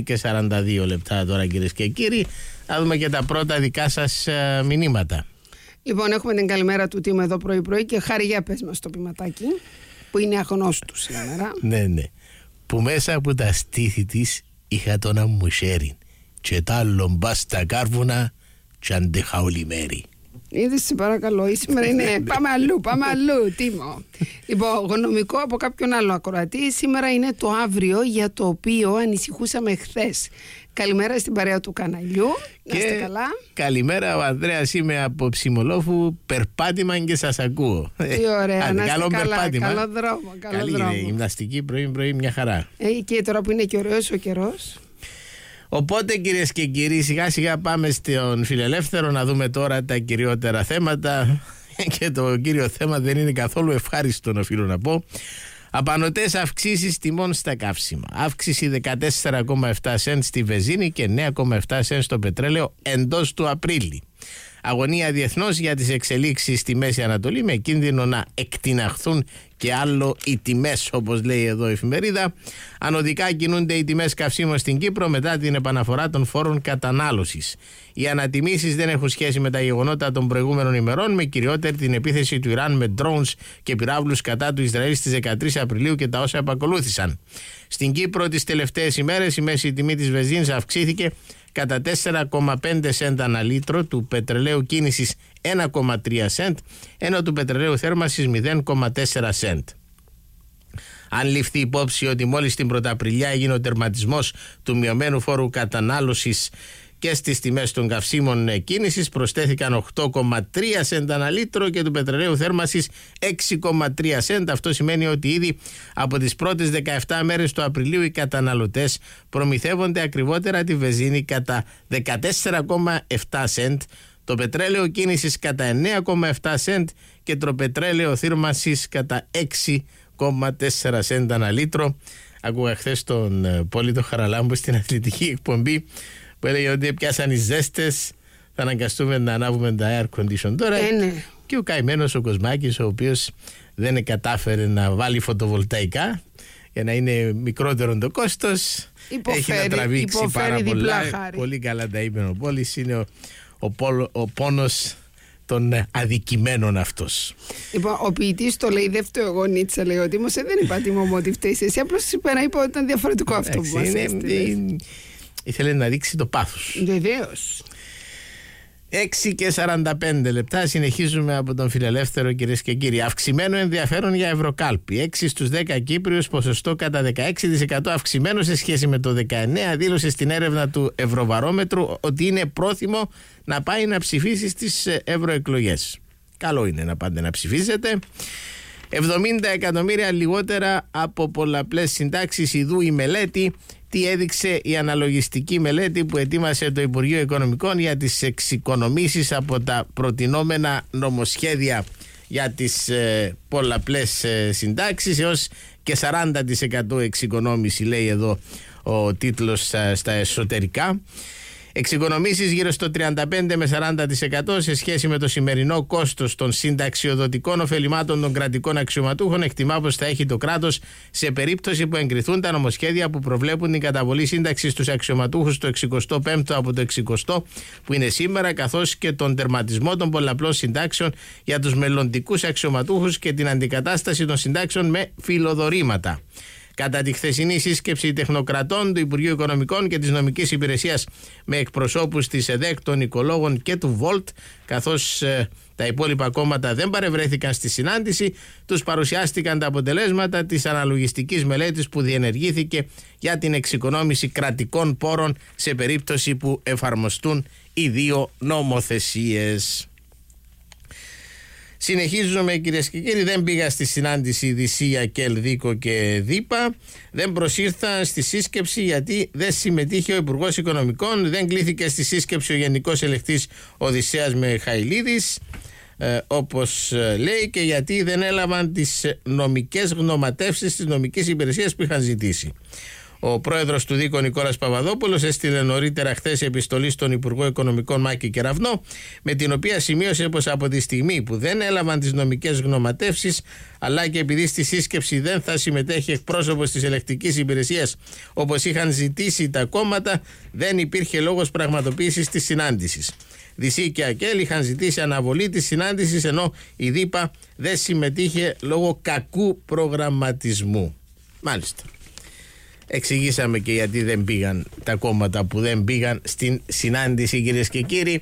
6:42 λεπτά τώρα, κυρίες και κύριοι. Θα δούμε και τα πρώτα δικά σας μηνύματα. Λοιπόν, έχουμε την καλημέρα του Τίμου εδώ πρωί-πρωί και Χάρη, για πες μας το ποιηματάκι που είναι αγνώστου σήμερα. Ναι. Που μέσα από τα στήθη της είχα τον αμμουσέρι και τα λομπά στα κάρβουνα και αντέχα όλη μέρη. Είδες, σε παρακαλώ, σήμερα είναι πάμε αλλού, Τίμο. Λοιπόν, γνωμικό από κάποιον άλλο ακροατή. Σήμερα είναι το αύριο για το οποίο ανησυχούσαμε χθες. Καλημέρα στην παρέα του καναλιού. Να είστε καλά. Καλημέρα, ο Ανδρέας, είμαι από Ψιμολόφου. Περπάτημα και σας ακούω. Τι ωραία, να είστε καλά. Περπάτημα. Καλό δρόμο. Καλή είναι, γυμναστική πρωί-πρωί, μια χαρά. Και τώρα που είναι και ωραίος ο καιρός. Οπότε, κυρίες και κύριοι, σιγά σιγά πάμε στον φιλελεύθερο να δούμε τώρα τα κυριότερα θέματα. Και το κύριο θέμα δεν είναι καθόλου ευχάριστο, οφείλω να πω. Απανωτές αυξήσεις τιμών στα καύσιμα. Αύξηση 14,7 σεντ στη βενζίνη και 9,7 σεντ στο πετρέλαιο εντός του Απρίλη. Αγωνία διεθνώς για τις εξελίξεις στη Μέση Ανατολή, με κίνδυνο να εκτιναχθούν και άλλο οι τιμές, όπως λέει εδώ η εφημερίδα. Ανωδικά κινούνται οι τιμές καυσίμων στην Κύπρο μετά την επαναφορά των φόρων κατανάλωσης. Οι ανατιμήσεις δεν έχουν σχέση με τα γεγονότα των προηγούμενων ημερών, με κυριότερη την επίθεση του Ιράν με drones και πυράβλους κατά του Ισραήλ στις 13 Απριλίου και τα όσα επακολούθησαν. Στην Κύπρο τις τελευταίες ημέρες η μέση τιμή της βενζίνης αυξήθηκε κατά 4,5 σεντ ανά λίτρο, του πετρελαίου κίνησης 1,3 σεντ, ενώ του πετρελαίου θέρμασης 0,4 σεντ. Αν ληφθεί υπόψη ότι μόλις την Πρωταπριλιά έγινε ο τερματισμός του μειωμένου φόρου κατανάλωσης και στις τιμές των καυσίμων κίνησης προσθέθηκαν 8,3 σεντ ανά λίτρο και του πετρελαίου θέρμασης 6,3 σεντ. Αυτό σημαίνει ότι ήδη από τις πρώτες 17 μέρες του Απριλίου οι καταναλωτές προμηθεύονται ακριβότερα τη βενζίνη κατά 14,7 σεντ, το πετρέλαιο κίνησης κατά 9,7 σεντ και το πετρέλαιο θέρμασης κατά 6,4 σεντ ανά λίτρο. Ακούγα χθες τον Πόλητο Χαραλάμπου στην αθλητική εκπομπή που έλεγε ότι πιάσαν οι ζέστες, θα αναγκαστούμε να ανάβουμε τα air condition τώρα. Ναι. Και ο καημένος ο Κοσμάκης, ο οποίος δεν κατάφερε να βάλει φωτοβολταϊκά για να είναι μικρότερο το κόστος, έχει να τραβήξει πάρα πολλά. Πολύ καλά τα είπε ο Πόλης. Είναι ο πόνος των αδικημένων αυτός. Λοιπόν, ο ποιητής το λέει, δεν φταίω εγώ, Νίτσα, λέει ο Τίμος, δεν είπα Τίμο μου ότι φταίεις εσύ, απλώς σήμερα είπα ότι ήταν διαφορετικό αυτό που μας έστειλες. Ήθελε να δείξει το πάθος. Βεβαίως. 6:45 λεπτά, συνεχίζουμε από τον Φιλελεύθερο, κυρίες και κύριοι. Αυξημένο ενδιαφέρον για Ευρωκάλπη. 6 στους 10 Κύπριους, ποσοστό κατά 16% αυξημένο σε σχέση με το 19, δήλωσε στην έρευνα του Ευρωβαρόμετρου ότι είναι πρόθυμο να πάει να ψηφίσει στις ευρωεκλογές. Καλό είναι να πάτε να ψηφίσετε. 70 εκατομμύρια λιγότερα από πολλαπλές συντάξεις, ιδού η μελέτη. Τι έδειξε η αναλογιστική μελέτη που ετοίμασε το Υπουργείο Οικονομικών για τις εξοικονομήσεις από τα προτινόμενα νομοσχέδια για τις πολλαπλές συντάξεις, έως και 40% εξοικονόμηση, λέει εδώ ο τίτλος στα εσωτερικά. Εξοικονομήσεις γύρω στο 35 με 40% σε σχέση με το σημερινό κόστος των συνταξιοδοτικών ωφελημάτων των κρατικών αξιωματούχων, εκτιμά πως θα έχει το κράτος σε περίπτωση που εγκριθούν τα νομοσχέδια που προβλέπουν την καταβολή σύνταξης στους αξιωματούχους το 65ο από το 60ο που είναι σήμερα, καθώς και τον τερματισμό των πολλαπλών συντάξεων για τους μελλοντικούς αξιωματούχους και την αντικατάσταση των συντάξεων με φιλοδορήματα. Κατά τη χθεσινή σύσκεψη τεχνοκρατών του Υπουργείου Οικονομικών και της Νομικής Υπηρεσίας με εκπροσώπους της ΕΔΕΚ, των οικολόγων και του Βολτ, καθώς τα υπόλοιπα κόμματα δεν παρευρέθηκαν στη συνάντηση, τους παρουσιάστηκαν τα αποτελέσματα της αναλογιστικής μελέτης που διενεργήθηκε για την εξοικονόμηση κρατικών πόρων σε περίπτωση που εφαρμοστούν οι δύο νομοθεσίες. Συνεχίζουμε, κυρίες και κύριοι. Δεν πήγα στη συνάντηση Δυσία, ΚΕΛ, Δίκο και ΔΥΠΑ. Δεν προσήρθα στη σύσκεψη γιατί δεν συμμετείχε ο Υπουργός Οικονομικών. Δεν κλήθηκε στη σύσκεψη ο Γενικός Ελεκτής Οδυσσέας Μιχαηλίδης, όπως λέει, και γιατί δεν έλαβαν τις νομικές γνωματεύσεις της νομικής υπηρεσίας που είχαν ζητήσει. Ο πρόεδρος του Δίκο, Νικόλας Παπαδόπουλος, έστειλε νωρίτερα χθες επιστολή στον Υπουργό Οικονομικών Μάκη Κεραυνό, με την οποία σημείωσε πως από τη στιγμή που δεν έλαβαν τις νομικές γνωματεύσεις, αλλά και επειδή στη σύσκεψη δεν θα συμμετέχει εκπρόσωπος της ελεκτικής υπηρεσίας όπως είχαν ζητήσει τα κόμματα, δεν υπήρχε λόγος πραγματοποίησης της συνάντησης. Δυσί και ΑΚΕΛ είχαν ζητήσει αναβολή της συνάντησης, ενώ η ΔΥΠΑ δεν συμμετείχε λόγω κακού προγραμματισμού. Μάλιστα. Εξηγήσαμε και γιατί δεν πήγαν τα κόμματα που δεν πήγαν στην συνάντηση, κυρίες και κύριοι.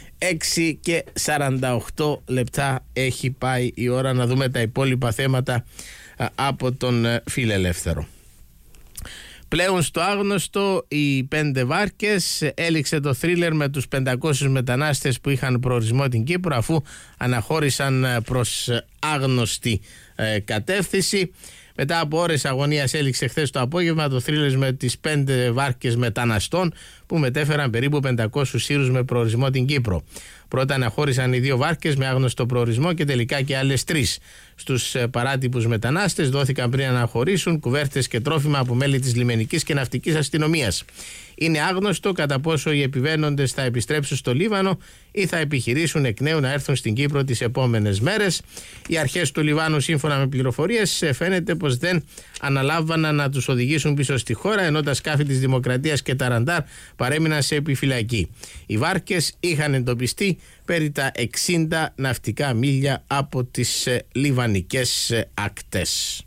6:48 λεπτά έχει πάει η ώρα να δούμε τα υπόλοιπα θέματα από τον Φιλελεύθερο. Πλέον στο άγνωστο, οι 5 βάρκες. Έληξε το θρίλερ με τους 500 μετανάστες που είχαν προορισμό την Κύπρο, αφού αναχώρησαν προς άγνωστη κατεύθυνση. Μετά από ώρες αγωνίας έληξε χθες το απόγευμα το θρίλερ με τις 5 βάρκες μεταναστών που μετέφεραν περίπου 500 Σύρους με προορισμό την Κύπρο. Πρώτα αναχώρησαν οι 2 βάρκες με άγνωστο προορισμό και τελικά και άλλες 3. Στους παράτυπους μετανάστες δόθηκαν πριν αναχωρήσουν κουβέρτες και τρόφιμα από μέλη της λιμενικής και ναυτικής αστυνομίας. Είναι άγνωστο κατά πόσο οι επιβαίνοντες θα επιστρέψουν στο Λίβανο ή θα επιχειρήσουν εκ νέου να έρθουν στην Κύπρο τις επόμενες μέρες. Οι αρχές του Λιβάνου, σύμφωνα με πληροφορίες, φαίνεται πως δεν αναλάβαναν να τους οδηγήσουν πίσω στη χώρα, ενώ τα σκάφη της Δημοκρατίας και τα ραντάρ παρέμειναν σε επιφυλακή. Οι βάρκες είχαν εντοπιστεί περί τα 60 ναυτικά μίλια από τις λιβανικές ακτές.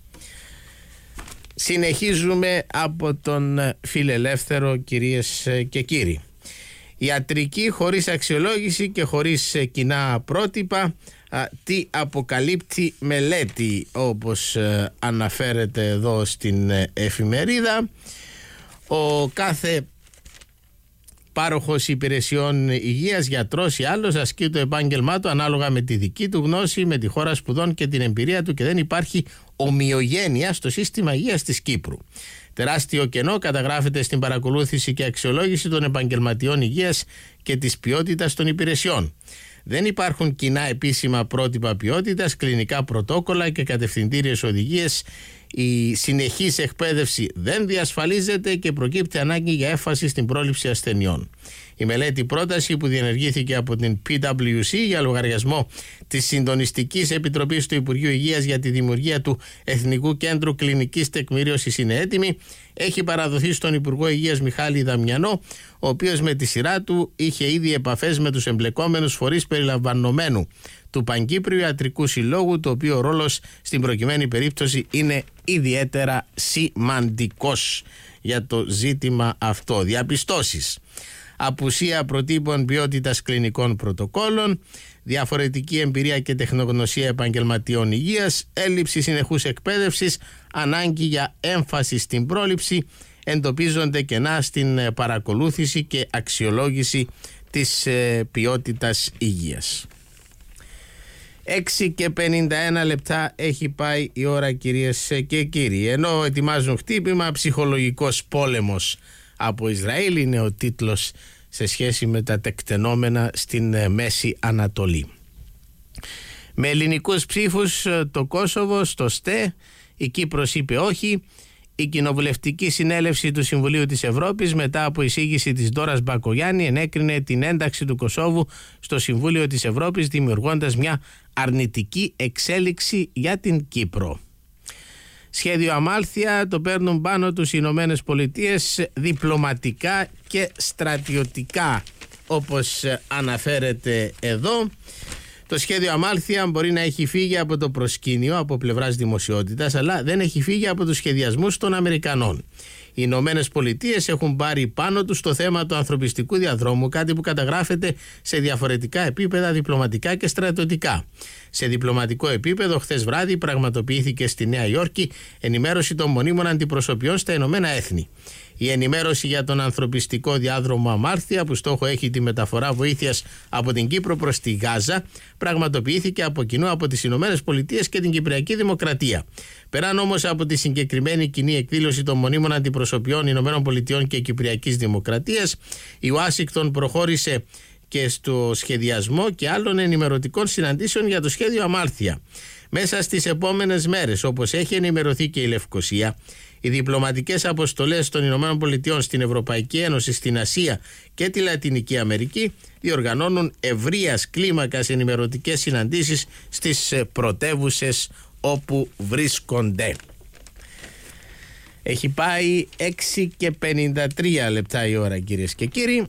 Συνεχίζουμε από τον Φιλελεύθερο, κυρίες και κύριοι. Ιατρική χωρίς αξιολόγηση και χωρίς κοινά πρότυπα. Τι αποκαλύπτει μελέτη, όπως αναφέρεται εδώ στην εφημερίδα. Ο κάθε πάροχος υπηρεσιών υγείας, γιατρός ή άλλος, ασκεί το επάγγελμά του ανάλογα με τη δική του γνώση, με τη χώρα σπουδών και την εμπειρία του, και δεν υπάρχει ομοιογένεια στο σύστημα υγείας της Κύπρου. Τεράστιο κενό καταγράφεται στην παρακολούθηση και αξιολόγηση των επαγγελματιών υγείας και της ποιότητας των υπηρεσιών. Δεν υπάρχουν κοινά επίσημα πρότυπα ποιότητας, κλινικά πρωτόκολλα και κατευθυντήριες οδηγίες. Η συνεχής εκπαίδευση δεν διασφαλίζεται και προκύπτει ανάγκη για έφαση στην πρόληψη ασθενειών. Η μελέτη πρόταση που διενεργήθηκε από την PwC για λογαριασμό της Συντονιστικής Επιτροπής του Υπουργείου Υγείας για τη δημιουργία του Εθνικού Κέντρου Κλινικής Τεκμηρίωσης είναι έτοιμη. Έχει παραδοθεί στον Υπουργό Υγείας Μιχάλη Δαμιανό, ο οποίος με τη σειρά του είχε ήδη επαφές με τους εμπλεκόμενους φορείς περιλαμβανομένου του Παγκύπριου Ιατρικού Συλλόγου, το οποίο ο ρόλος στην προκειμένη περίπτωση είναι ιδιαίτερα σημαντικός για το ζήτημα αυτό. Διαπιστώσεις: απουσία προτύπων ποιότητας κλινικών πρωτοκόλων, διαφορετική εμπειρία και τεχνογνωσία επαγγελματιών υγείας, έλλειψη συνεχούς εκπαίδευσης, ανάγκη για έμφαση στην πρόληψη, εντοπίζονται κενά στην παρακολούθηση και αξιολόγηση της ποιότητας υγείας. 6:51 έχει πάει η ώρα, κυρίες και κύριοι. Ενώ ετοιμάζουν χτύπημα, ψυχολογικός πόλεμος από Ισραήλ είναι ο τίτλος σε σχέση με τα τεκτενόμενα στην Μέση Ανατολή. Με ελληνικούς ψήφους το Κόσοβο στο ΣΤΕ, η Κύπρος είπε όχι. Η Κοινοβουλευτική Συνέλευση του Συμβουλίου της Ευρώπης, μετά από εισήγηση της Ντόρας Μπακογιάννη, ενέκρινε την ένταξη του Κωσόβου στο Συμβούλιο της Ευρώπης, δημιουργώντας μια αρνητική εξέλιξη για την Κύπρο. Σχέδιο Αμάλθεια το παίρνουν πάνω τους οι Ηνωμένες Πολιτείες διπλωματικά και στρατιωτικά, όπως αναφέρεται εδώ. Το σχέδιο Αμάλθεια μπορεί να έχει φύγει από το προσκήνιο από πλευράς δημοσιότητας, αλλά δεν έχει φύγει από τους σχεδιασμούς των Αμερικανών. Οι Ηνωμένες Πολιτείες έχουν πάρει πάνω τους το θέμα του ανθρωπιστικού διαδρόμου, κάτι που καταγράφεται σε διαφορετικά επίπεδα διπλωματικά και στρατιωτικά. Σε διπλωματικό επίπεδο, χθες βράδυ πραγματοποιήθηκε στη Νέα Υόρκη ενημέρωση των μονίμων αντιπροσωπιών στα Ηνωμένα Έθνη. Η ενημέρωση για τον ανθρωπιστικό διάδρομο Αμάλθεια, που στόχο έχει τη μεταφορά βοήθειας από την Κύπρο προς τη Γάζα, πραγματοποιήθηκε από κοινού από τις Ηνωμένες Πολιτείες και την Κυπριακή Δημοκρατία. Πέραν όμως από τη συγκεκριμένη κοινή εκδήλωση των μονίμων αντιπροσωπιών Ηνωμένων Πολιτειών και Κυπριακής Δημοκρατίας, η Ουάσιγκτον προχώρησε και στο σχεδιασμό και άλλων ενημερωτικών συναντήσεων για το σχέδιο Αμάλθεια. Μέσα στις επόμενες μέρες, όπως έχει ενημερωθεί και η Λευκοσία, οι διπλωματικές αποστολές των Ηνωμένων Πολιτειών στην Ευρωπαϊκή Ένωση, στην Ασία και τη Λατινική Αμερική διοργανώνουν ευρείας κλίμακας ενημερωτικές συναντήσεις στις πρωτεύουσες όπου βρίσκονται. Έχει πάει 6:53 η ώρα, κυρίες και κύριοι.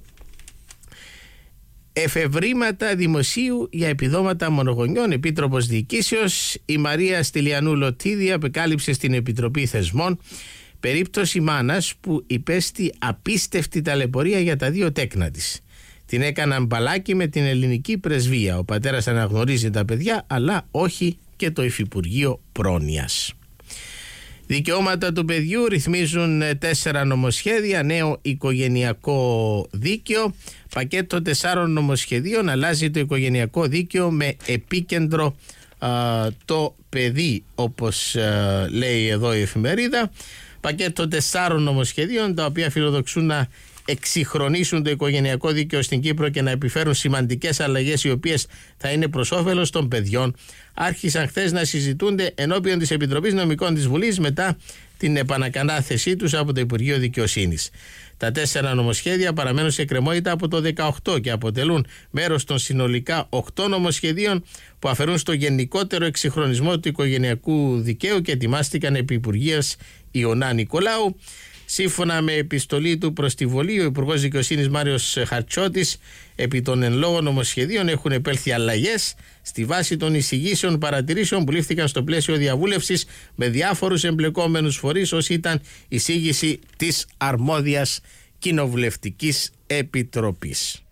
Εφευρήματα δημοσίου για επιδόματα μονογονιών. Επίτροπος Διοικήσεως η Μαρία Στυλιανού Λωτίδη απεκάλυψε στην Επιτροπή Θεσμών περίπτωση μάνας που υπέστη απίστευτη ταλαιπωρία για τα δύο τέκνα της. Την έκαναν μπαλάκι με την ελληνική πρεσβεία. Ο πατέρας αναγνωρίζει τα παιδιά, αλλά όχι και το Υφυπουργείο Πρόνοιας. Δικαιώματα του παιδιού ρυθμίζουν 4 νομοσχέδια, νέο οικογενειακό δίκαιο. Πακέτο 4 νομοσχεδίων αλλάζει το οικογενειακό δίκαιο με επίκεντρο το παιδί, όπως λέει εδώ η εφημερίδα. Πακέτο 4 νομοσχεδίων, τα οποία φιλοδοξούν να εξυγχρονίσουν το οικογενειακό δίκαιο στην Κύπρο και να επιφέρουν σημαντικές αλλαγές οι οποίες θα είναι προς όφελος των παιδιών, άρχισαν χθες να συζητούνται ενώπιον της Επιτροπής Νομικών της Βουλής μετά την επανακατάθεσή τους από το Υπουργείο Δικαιοσύνης. Τα 4 νομοσχέδια παραμένουν σε εκκρεμότητα από το 2018 και αποτελούν μέρος των συνολικά 8 νομοσχεδίων που αφαιρούν στο γενικότερο εξυγχρονισμό του οικογενειακού δικαίου και ετοιμάστηκαν επί Υπουργείας Ιωνά Νικολάου. Σύμφωνα με επιστολή του προς τη Βολή, ο Υπουργός Δικαιοσύνης Μάριος Χαρτσότης, επί των εν λόγω νομοσχεδίων έχουν επέλθει αλλαγές στη βάση των εισηγήσεων παρατηρήσεων που λήφθηκαν στο πλαίσιο διαβούλευσης με διάφορους εμπλεκόμενους φορείς, ως ήταν εισήγηση της αρμόδιας Κοινοβουλευτικής Επιτροπής.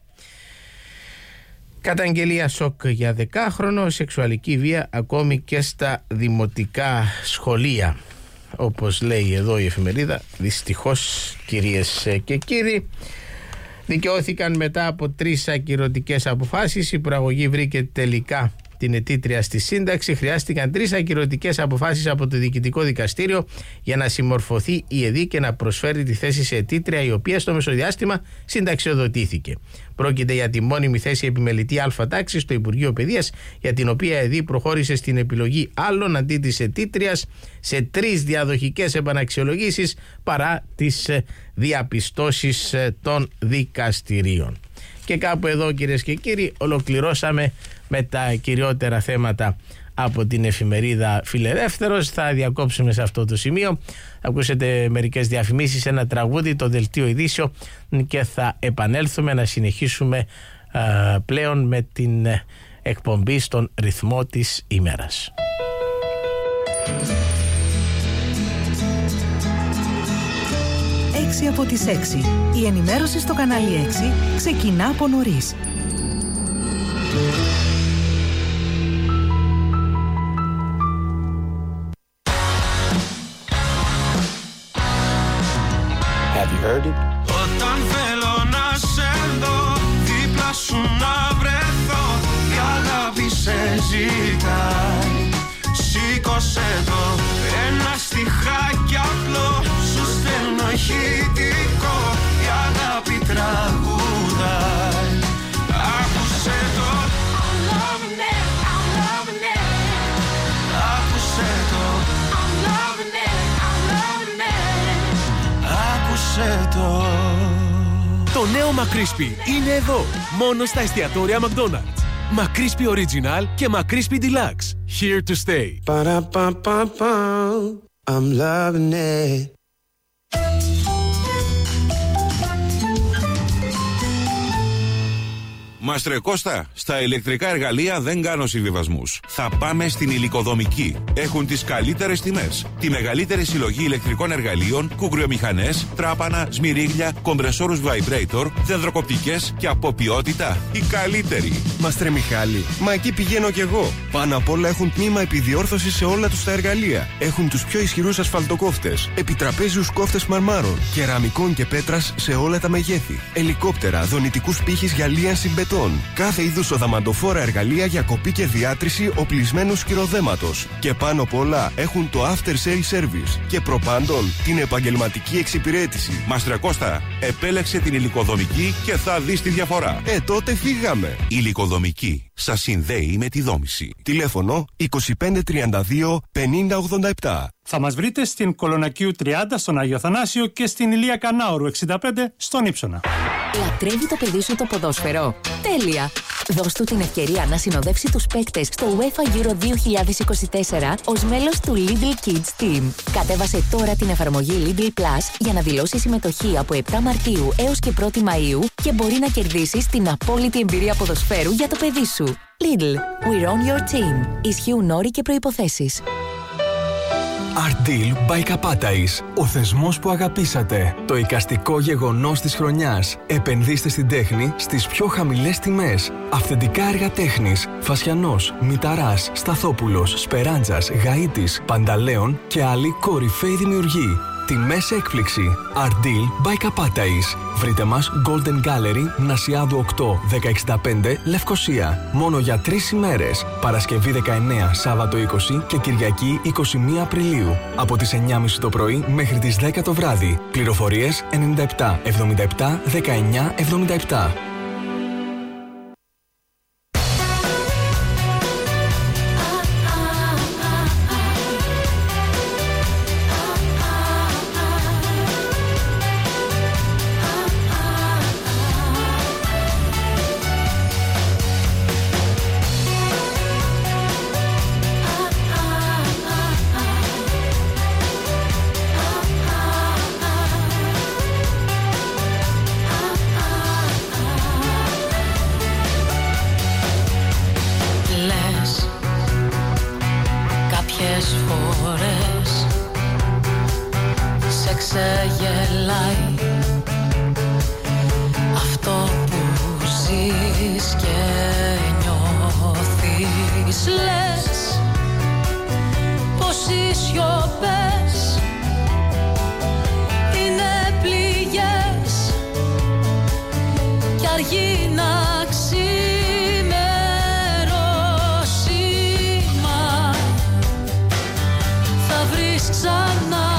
Καταγγελία σοκ για 10χρονο, σεξουαλική βία ακόμη και στα δημοτικά σχολεία. Όπως λέει εδώ η εφημερίδα, δυστυχώς, κυρίες και κύριοι, δικαιώθηκαν μετά από 3 ακυρωτικές αποφάσεις. Η προαγωγή βρήκε τελικά την αιτήτρια στη σύνταξη. Χρειάστηκαν 3 ακυρωτικές αποφάσεις από το Διοικητικό Δικαστήριο για να συμμορφωθεί η ΕΔΗ και να προσφέρει τη θέση σε αιτήτρια, η οποία στο μεσοδιάστημα συνταξιοδοτήθηκε. Πρόκειται για τη μόνιμη θέση επιμελητή Α τάξης στο Υπουργείο Παιδείας, για την οποία η ΕΔΗ προχώρησε στην επιλογή άλλων αντί της αιτήτριας σε 3 διαδοχικές επαναξιολογήσεις παρά τις διαπιστώσεις των δικαστηρίων. Και κάπου εδώ, κυρίες και κύριοι, ολοκληρώσαμε με τα κυριότερα θέματα από την εφημερίδα Φιλελεύθερος. Θα διακόψουμε σε αυτό το σημείο. Θα ακούσετε μερικές διαφημίσεις, ένα τραγούδι, το δελτίο ειδήσεων, και θα επανέλθουμε να συνεχίσουμε πλέον με την εκπομπή στον ρυθμό της ημέρας. 6 από τις 6. Η ενημέρωση στο κανάλι 6 ξεκινά από νωρίς. Have you heard it? Όταν θέλω να σε δω, δίπλα σου να βρεθώ, η αγάπη σε ζητάει. Σήκωσε το, ένα στιχάκι απλό, σου στέλνω ηχητικό, η αγάπη τραγουδάει. Άκουσε το, I'm loving it, I'm loving it. Άκουσε το, I'm loving it, I'm loving it. Άκουσε το. Το νέο McCrispy είναι εδώ, μόνο στα εστιατόρια McDonald's. McCrispy Original και McCrispy Deluxe. Here to stay. I'm loving it. Μάστρε Κώστα, στα ηλεκτρικά εργαλεία δεν κάνω συμβιβασμούς. Θα πάμε στην Υλικοδομική. Έχουν τις καλύτερες τιμές. Τη μεγαλύτερη συλλογή ηλεκτρικών εργαλείων, κουγκριομηχανές, τράπανα, σμυρίγλια, κομπρεσόρους vibrator, δενδροκοπτικές και από ποιότητα η καλύτερη. Μάστρε Μιχάλη, μα εκεί πηγαίνω κι εγώ. Πάνω απ' όλα έχουν τμήμα επιδιόρθωση σε όλα τους τα εργαλεία. Έχουν τους πιο ισχυρούς ασφαλτοκόφτες, επιτραπέζιους κόφτες μαρμάρων, κεραμικών και πέτρας σε όλα τα μεγέθη. Ελικόπτερα, δονητικούς πύχης για λίανση μπετών. Κάθε είδους οδαμαντοφόρα εργαλεία για κοπή και διάτρηση οπλισμένου σκυροδέματος. Και πάνω απ' όλα έχουν το after sale service. Και προπάντων την επαγγελματική εξυπηρέτηση. Μάστρε Κώστα, επέλεξε την Υλικοδομική και θα δεις τη διαφορά. Τότε φύγαμε. Υλικοδομική σας συνδέει με τη δόμηση. Τηλέφωνο 2532 5087. Θα μας βρείτε στην Κολονακίου 30 στον Άγιο Θανάσιο και στην Ηλία Κανάωρου 65 στον Ύψονα. Λατρεύει το παιδί σου το ποδόσφαιρο? Τέλεια! Δώσ' του την ευκαιρία να συνοδεύσει τους παίκτες στο UEFA Euro 2024 ως μέλος του Lidl Kids Team. Κατέβασε τώρα την εφαρμογή Lidl Plus για να δηλώσει συμμετοχή από 7 Μαρτίου έως και 1η Μαΐου και μπορεί να κερδίσεις την απόλυτη εμπειρία ποδοσφαίρου για το παιδί σου. Lidl. We're on your team. Ισχύουν όροι και προϋποθέσεις. Art Deal by Kapatais. Ο θεσμός που αγαπήσατε. Το εικαστικό γεγονός της χρονιάς. Επενδύστε στην τέχνη στις πιο χαμηλές τιμές. Αυθεντικά έργα τέχνης. Φασιανός, Μηταράς, Σταθόπουλος, Σπεράντζας, Γαΐτης, Πανταλέων και άλλοι κορυφαίοι δημιουργοί. Τιμές έκπληξη. Art Deal by Kapatais. Βρείτε μας Golden Gallery, Νασιάδου 8, 1065, Λευκοσία. Μόνο για 3 ημέρες. Παρασκευή 19, Σάββατο 20 και Κυριακή 21 Απριλίου. Από τις 9.30 το πρωί μέχρι τις 10 το βράδυ. Πληροφορίες 97 77 19 77. Ξανά